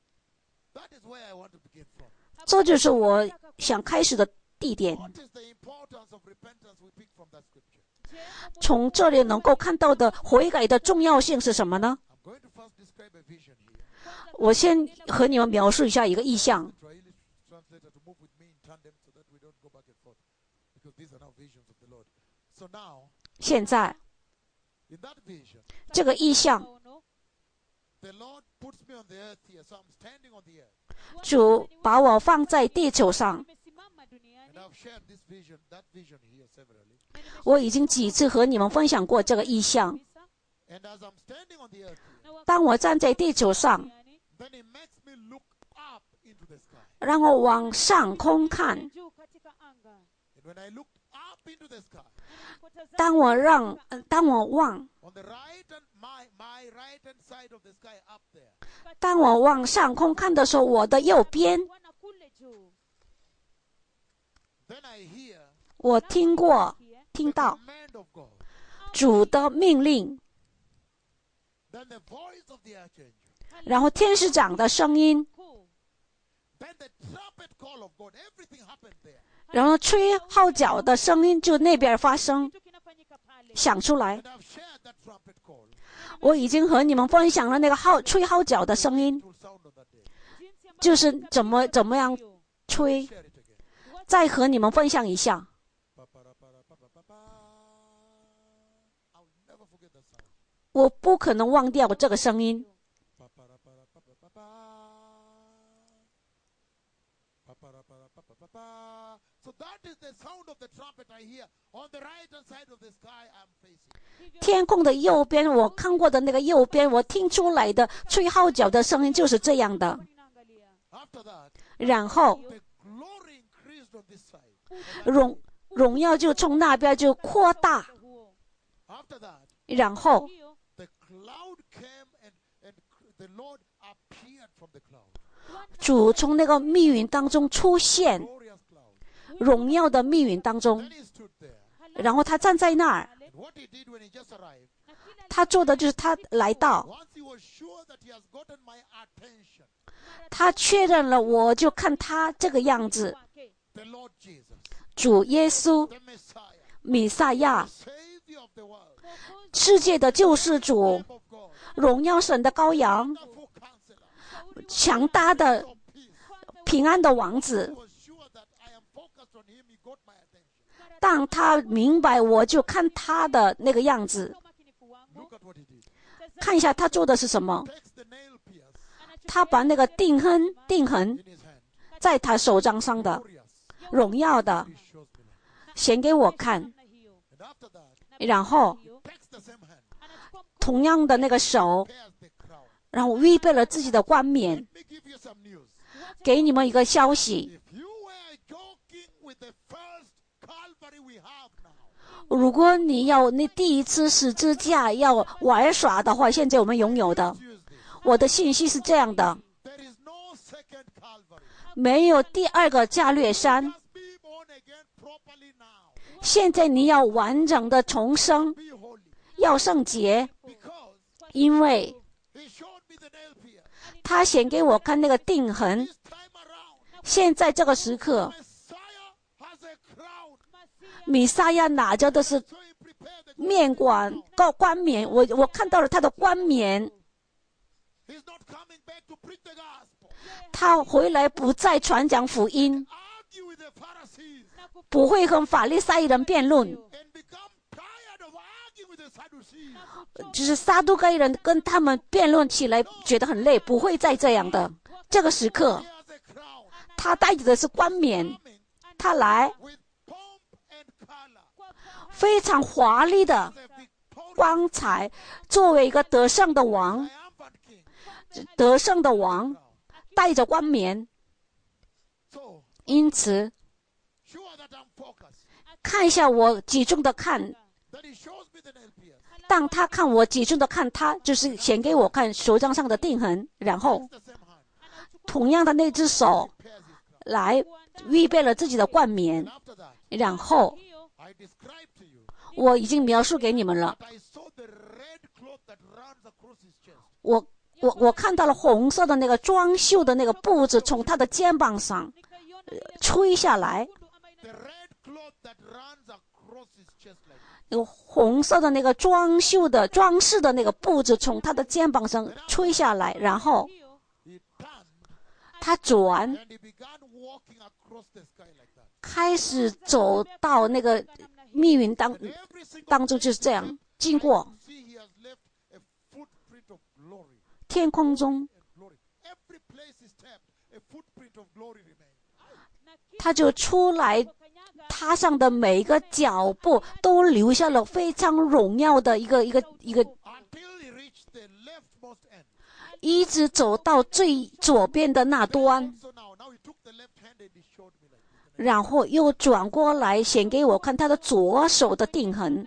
这就是我想开始的地点。从这里能够看到的悔改的重要性是什么呢？我先和你们描述一下一个意象。现在这个意象，主把我放在地球上。我已经几次和你们分享过这个意象。当我站在地球上，让我往上空看。当我让，当我望，当我往上空看的时候，我的右边，我听过，听到主的命令，然后天使长的声音，然后吹号角的声音就那边发生，响出来。我已经和你们分享了那个号吹号角的声音，就是怎么怎么样吹，再和你们分享一下。我不可能忘掉这个声音。天空的右边，我看过的那个右边，我听出来的吹号角的声音就是这样的。然后荣荣耀就从那边就扩大，然后主从那个密云当中出现，荣耀的密云当中，然后他站在那儿，他做的就是他来到，他确认了，我就看他这个样子，主耶稣弥赛亚，世界的救世主，荣耀神的羔羊，强大的平安的王子。当他明白，我就看他的那个样子，看一下他做的是什么。他把那个钉痕钉痕在他手掌上的荣耀的显给我看，然后同样的那个手，然后预备了自己的冠冕。给你们一个消息，如果你要那第一次十字架要玩耍的话，现在我们拥有的，我的信息是这样的，没有第二个加略山。现在你要完整的重生，要圣洁，因为他显给我看那个钉痕。现在这个时刻，弥撒亚拿着的是面冠冠冠冕，我我看到了他的冠冕。他回来不再传讲福音，不会和法利赛人辩论， 就是撒都该人跟他们辩论起来觉得很累，不会再这样的。这个时刻，他带着的是冠冕，他来非常华丽的光彩，作为一个得胜的王，得胜的王带着冠冕。因此看一下我集中的看，当他看我集中的看他，就是显给我看手杖上的钉痕，然后同样的那只手来预备了自己的冠冕，然后我已经描述给你们了。我我我看到了红色的那个装绣的那个布子从他的肩膀上吹下来，那个红色的那个装绣的装饰的那个布子从他的肩膀上吹下来，然后他转，开始走到那个密云当当中，就是这样经过天空中，他就出来，他上的每一个脚步都留下了非常荣耀的一个一个一个，一直走到最左边的那端，然后又转过来显给我看他的左手的钉痕，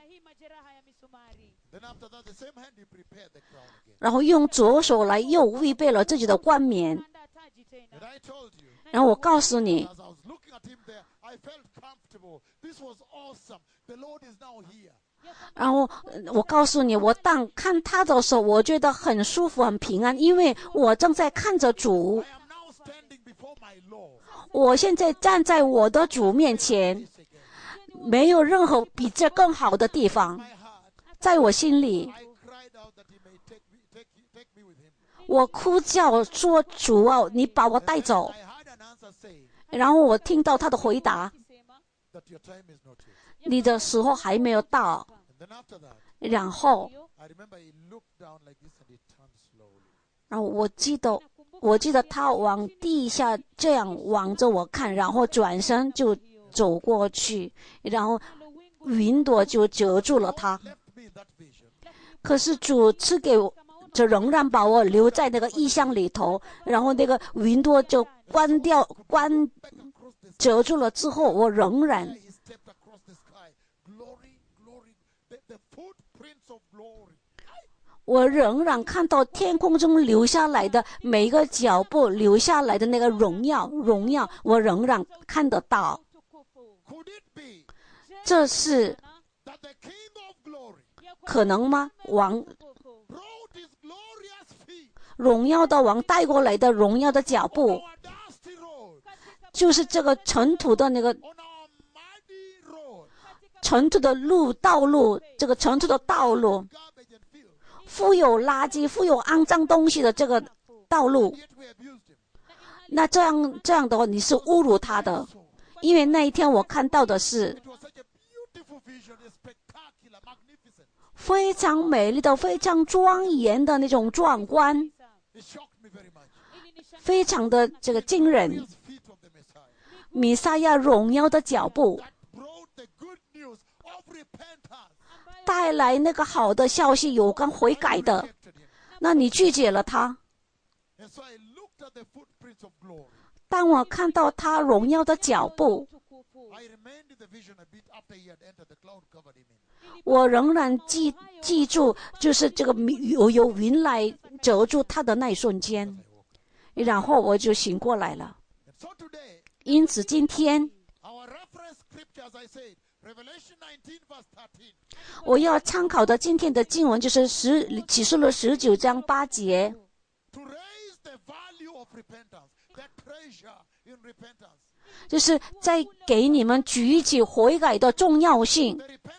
然后用左手来又预备了自己的冠冕。然后我告诉你，然后我告诉你，我当看他的时候，我觉得很舒服很平安，因为我正在看着主，我现在站在我的主面前，没有任何比这更好的地方。在我心里，我哭叫说，主啊，你把我带走。然后我听到他的回答，你的时候还没有到。然后然后我记得我记得他往地下这样望着我看，然后转身就走过去，然后云朵就遮住了他。可是主赐给我，就仍然把我留在那个异象里头，然后那个云朵就关掉关遮住了之后，我仍然我仍然看到天空中留下来的每一个脚步留下来的那个荣耀荣耀，我仍然看得到。这是可能吗？王荣耀的王带过来的荣耀的脚步，就是这个尘土的那个尘土的路道路，这个尘土的道路，富有垃圾、富有肮脏东西的这个道路。那这样这样的话，你是侮辱他的，因为那一天我看到的是非常美丽的、非常庄严的那种壮观，非常的这个惊人。弥赛亚荣耀的脚步带来那个好的消息，有关悔改的，那你拒绝了他。当我看到他荣耀的脚步，我仍然记记住，就是这个有有云来遮住他的那一瞬间，然后我就醒过来了。因此今天我要参考的今天的经文就是十启示录十九章八节，就是在给你们举起悔改的重要性。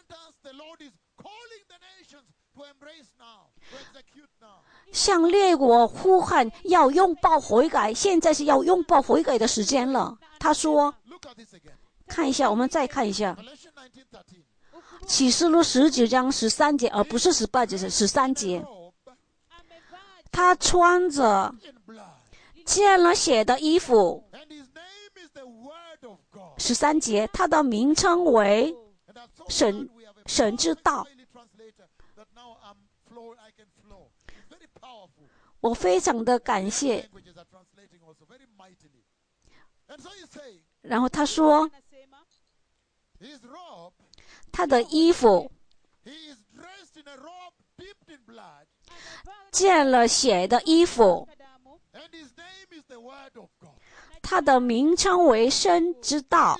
向列国呼喊要拥抱悔改，现在是要拥抱悔改的时间了。他说，看一下，我们再看一下启示录十九章十三节，而不是十八节，是十三节。他穿着溅了血的衣服。十三节，他的名称为神神之道。我非常的感谢。然后他说，他的衣服溅了血的衣服，他的名称为神之道。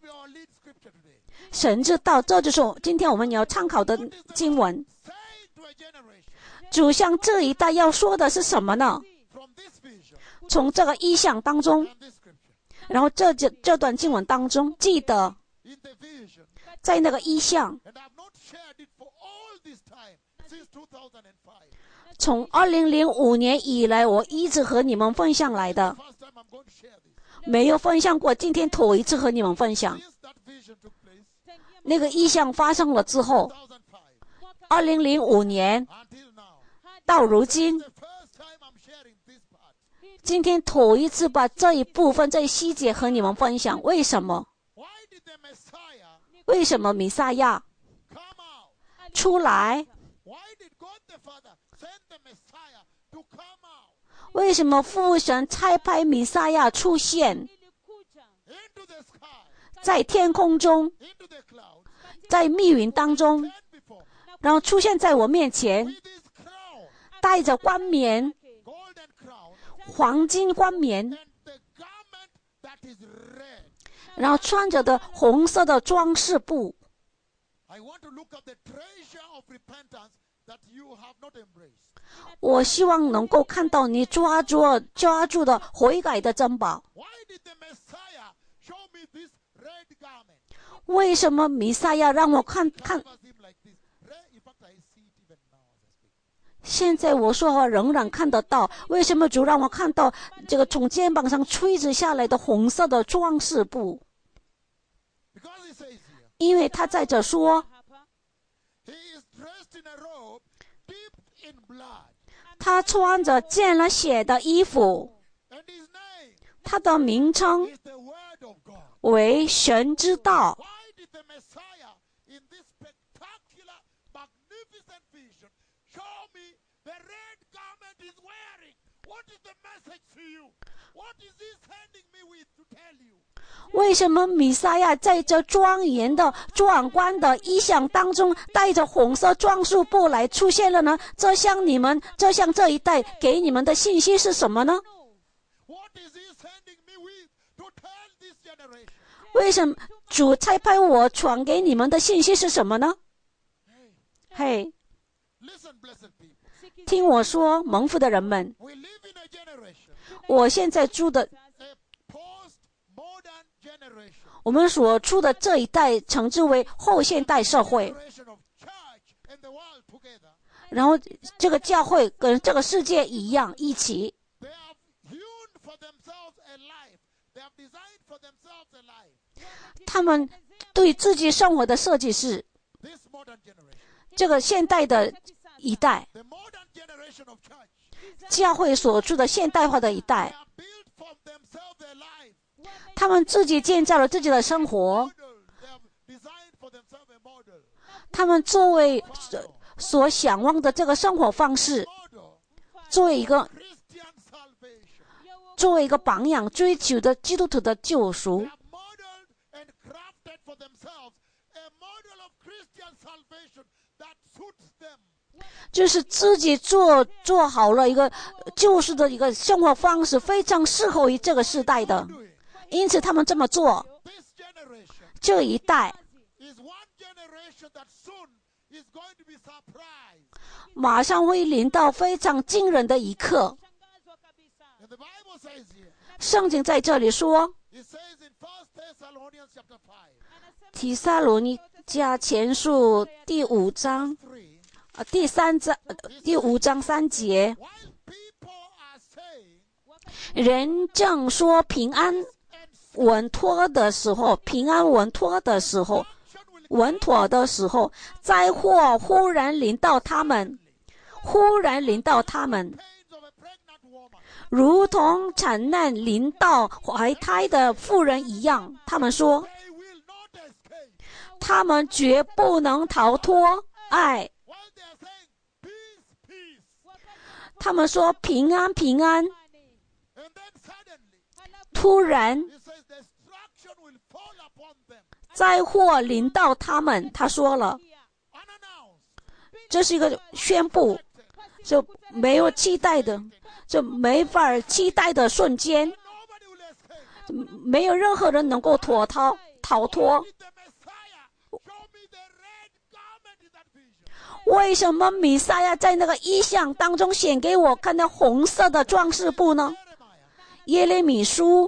神之道，这就是今天我们要参考的经文。主向这一代要说的是什么呢？从这个意象当中，然后这这段经文当中，记得在那个意象，从二零零五年以来，我一直和你们分享来的，没有分享过，今天头一次和你们分享。那个意象发生了之后，二零零五年到如今，今天头一次把这一部分这一细节和你们分享。为什么？为什么弥赛亚出来？为什么父神差派弥赛亚出现在天空中，在密云当中，然后出现在我面前，戴着冠冕，黄金冠冕，然后穿着的红色的装饰布。我希望能够看到你抓住抓住的悔改的珍宝。为什么弥赛亚让我看看？现在我说话仍然看得到。为什么主让我看到这个从肩膀上垂直下来的红色的装饰布？因为他在这说，他穿着溅了血的衣服，他的名称为神之道。为什么弥赛亚在这庄严的壮观的意象当中带着红色装束布来出现了呢？这向你们这向这一代给你们的信息是什么呢？为什么主差派我传给你们的信息是什么呢？嘿、hey, 听我说，蒙福的人们，我现在住的我们所处的这一代称之为后现代社会，然后这个教会跟这个世界一样一起，他们对自己生活的设计是这个现代的一代，教会所处的现代化的一代，他们自己建造了自己的生活，他们作为所向往的这个生活方式，作为一个作为一个榜样，追求的基督徒的救赎，就是自己做做好了一个救赎的一个生活方式，非常适合于这个时代的。因此他们这么做，这一代马上会临到非常惊人的一刻。圣经在这里说，提撒罗尼迦前书第五章啊，第三章第五章三节，人正说平安稳妥的时候，平安稳妥的时候， 稳妥的时候，灾祸忽然临到他们，忽然临到他们，如同产难临到怀胎的妇人一样。他们说，他们绝不能逃脱爱。他们说平安平安，突然灾祸临到他们。他说了，这是一个宣布，就没有期待的，就没法期待的瞬间，没有任何人能够脱逃逃脱。为什么弥赛亚在那个异象当中显给我看到红色的装饰布呢？耶利米书，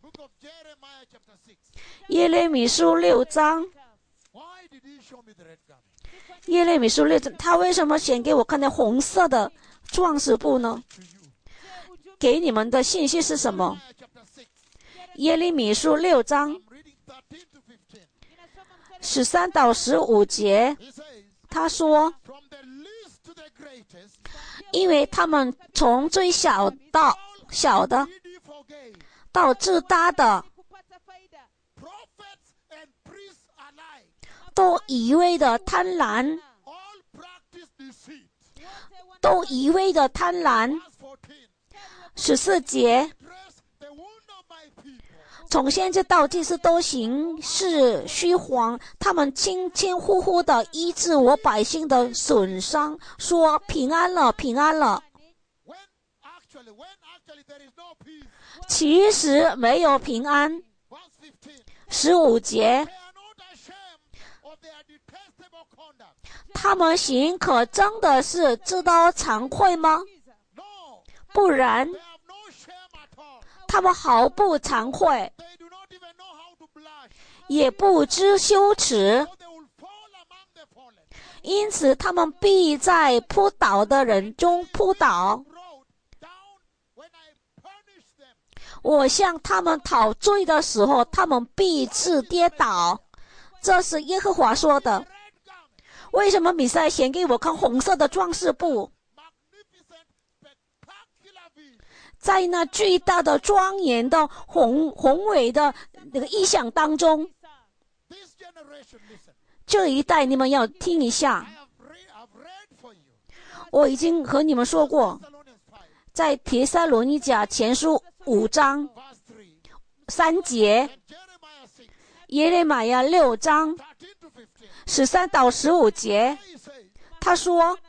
耶利米书六章，耶利米书六章，他为什么显给我看到红色的装饰布呢？给你们的信息是什么？耶利米书六章十三到十五节。他说，因为他们从最小到小的到自大的，都一味的贪婪，都一味的贪婪。十四节，从先知到祭司都行事虚谎，他们轻轻呼呼的医治我百姓的损伤，说平安了，平安了。其实没有平安。十五节，他们行可憎的事，知道惭愧吗？不然，他们毫不惭愧，也不知羞耻，因此他们必在扑倒的人中扑倒。我向他们讨罪的时候，他们必致跌倒。这是耶和华说的。为什么弥赛亚显给我看红色的装饰布？在那巨大的庄严的宏宏伟的那个意象当中，这一代你们要听一下。我已经和你们说过，在帖撒罗尼迦前书五章三节，耶利米亚六章十三到十五节，他说，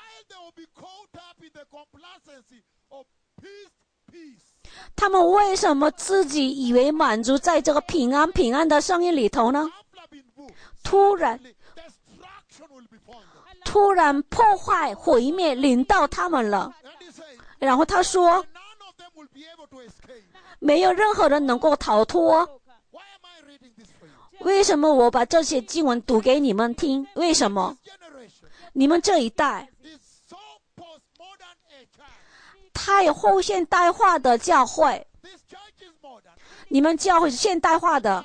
他们为什么自己以为满足在这个平安平安的声音里头呢？突然突然破坏毁灭临到他们了。然后他说，没有任何人能够逃脱。为什么我把这些经文读给你们听？为什么？你们这一代太后现代化的教会，你们教会是现代化的，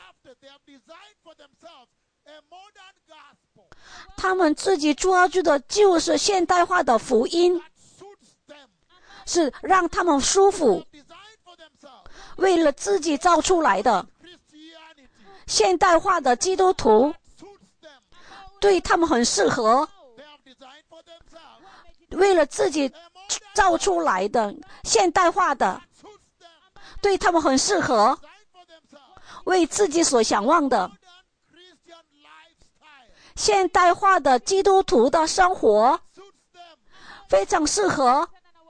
他们自己抓住的就是现代化的福音，是让他们舒服，为了自己造出来的。现代化的基督徒对他们很适合，为了自己造出来的现代化的对他们很适合，为自己所想望的现代化的基督徒的生活非常适合。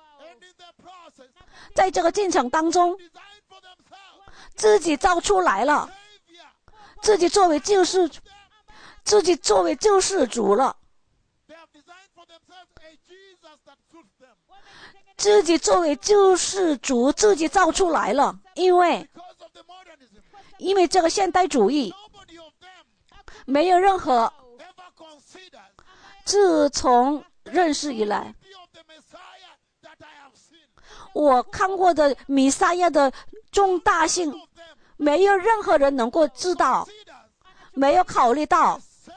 在这个进程当中，自己造出来了，自己作为救世自己作为救世主了，自己作为救世主自己造出来了。因为因为这个现代主义没有任何，自从认识以来我看过的弥撒亚的重大性，没有任何人能够知道， 没有考虑到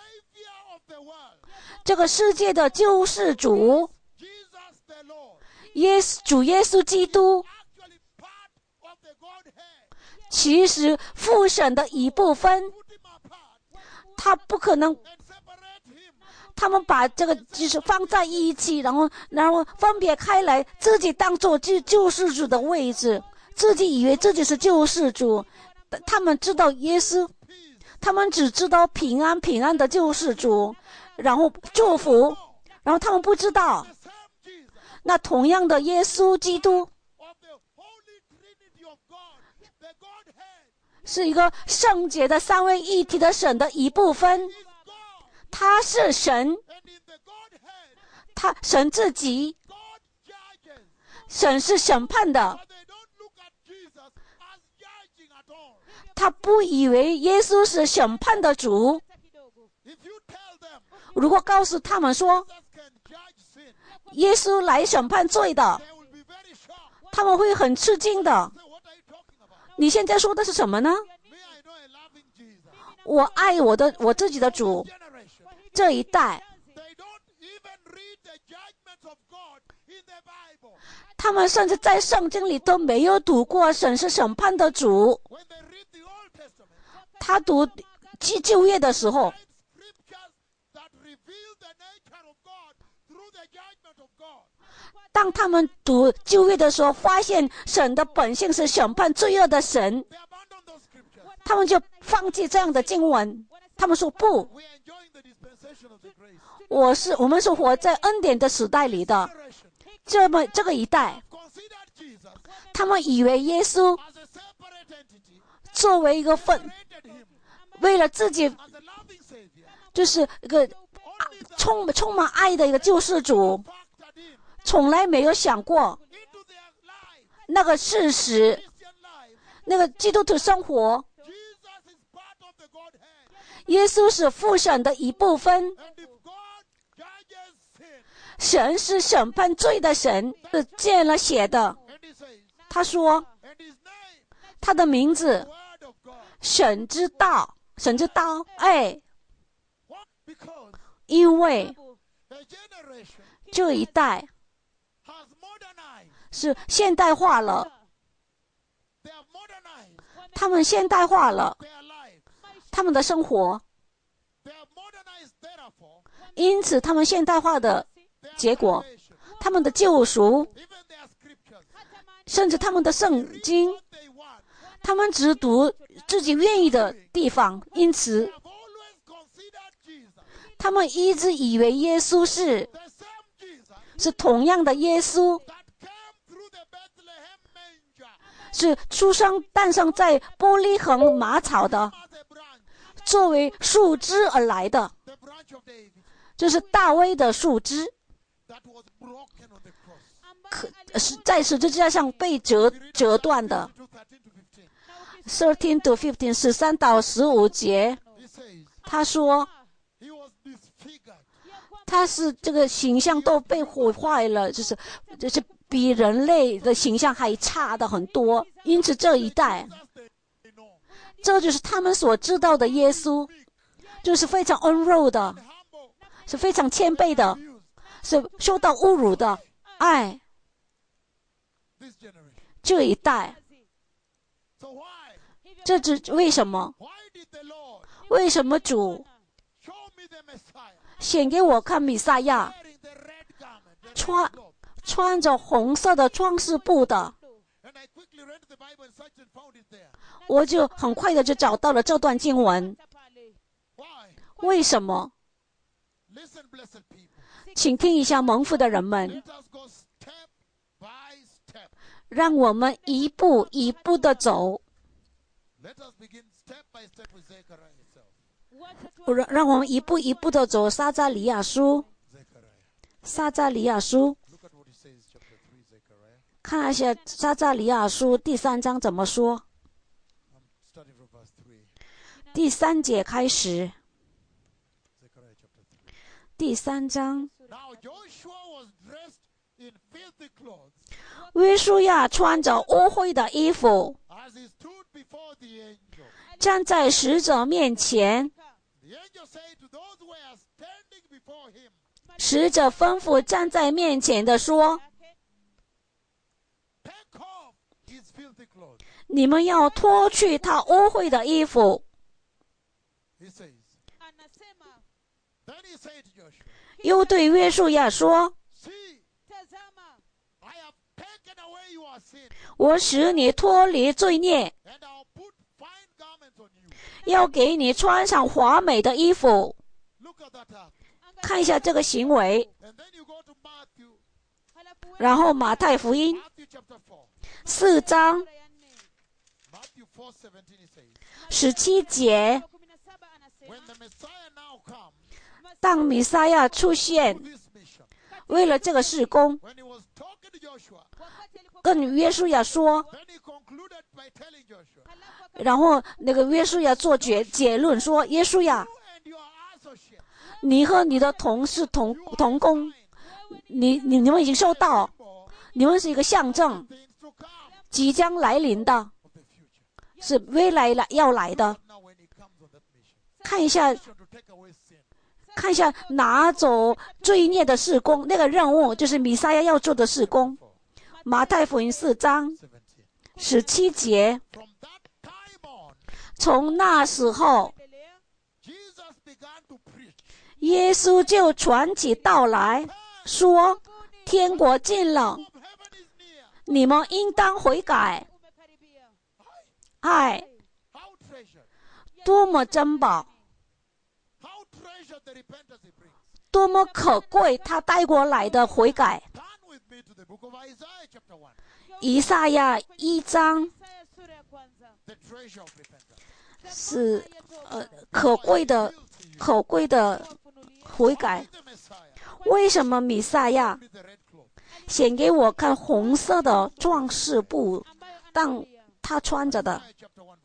这个世界的救世主耶稣主耶稣基督，其实父神的一部分，他不可能，他们把这个就是放在一起，然后然后分别开来，自己当做救救世主的位置，自己以为自己是救世主，他们知道耶稣，他们只知道平安平安的救世主，然后祝福，然后他们不知道，那同样的耶稣基督是一个圣洁的三位一体的神的一部分，他是神，他神自己，神是审判的，他不以为耶稣是审判的主。如果告诉他们说耶稣来审判罪的，他们会很吃惊的。你现在说的是什么呢？我爱我的我自己的主，这一代他们甚至在圣经里都没有读过神是审判的主。他读旧约的时候，当他们读旧约的时候，发现神的本性是审判罪恶的神，他们就放弃这样的经文。他们说不，我是我们是活在恩典的时代里的。这么这个一代，他们以为耶稣作为一个分，为了自己就是一个充充满爱的一个救世主，从来没有想过那个事实，那个基督徒生活，耶稣是父神的一部分，神是审判罪的神，是见了血的。他说他的名字神之道，神之道，哎，因为这一代是现代化了，他们现代化了他们的生活，因此他们现代化的结果，他们的救赎，甚至他们的圣经，他们只读自己愿意的地方，因此他们一直以为耶稣是是同样的耶稣，是出生诞生在伯利恒马槽的，作为树枝而来的，这是大卫的树枝，可是在十字架上被折折断的。thirteen to fifteen 十三到十五节，他说他是这个形象都被毁坏了，就是就是比人类的形象还差的很多。因此这一代，这就是他们所知道的耶稣，就是非常温柔的，是非常谦卑的，是受到侮辱的。哎，这一代，这是为什么？为什么主显给我看弥赛亚穿穿着红色的装饰布的？我就很快的就找到了这段经文。为什么？请听一下蒙福的人们，让我们一步一步的走，让让我们一步一步的走。撒迦利亚书，撒迦利亚书，看一下撒迦利亚书第三章怎么说。第三节开始，第三章，约书亚穿着污秽的衣服，站在使者面前， 使者吩咐站在面前的说：你们要脱去他污秽的衣服。又对约书亚说：我使你脱离罪孽，要给你穿上华美的衣服。看一下这个行为。然后马太福音四章十七节，当弥赛亚出现，为了这个事工，跟约书亚说，然后那个约书亚做结结论说：约书亚，你和你的同事同同工，你你你们已经收到，你们是一个象征，即将来临的，是未来来要来的。看一下，看一下拿走罪孽的事工，那个任务就是弥赛亚要做的事工。马太福音四章十七节，从那时候，耶稣就传起道来，说：天国近了，你们应当悔改。爱，多么珍宝，多么可贵，他带过来的悔改。以赛亚一章是呃可贵的可贵的悔改。为什么弥赛亚显给我看红色的壮士布，当他穿着的？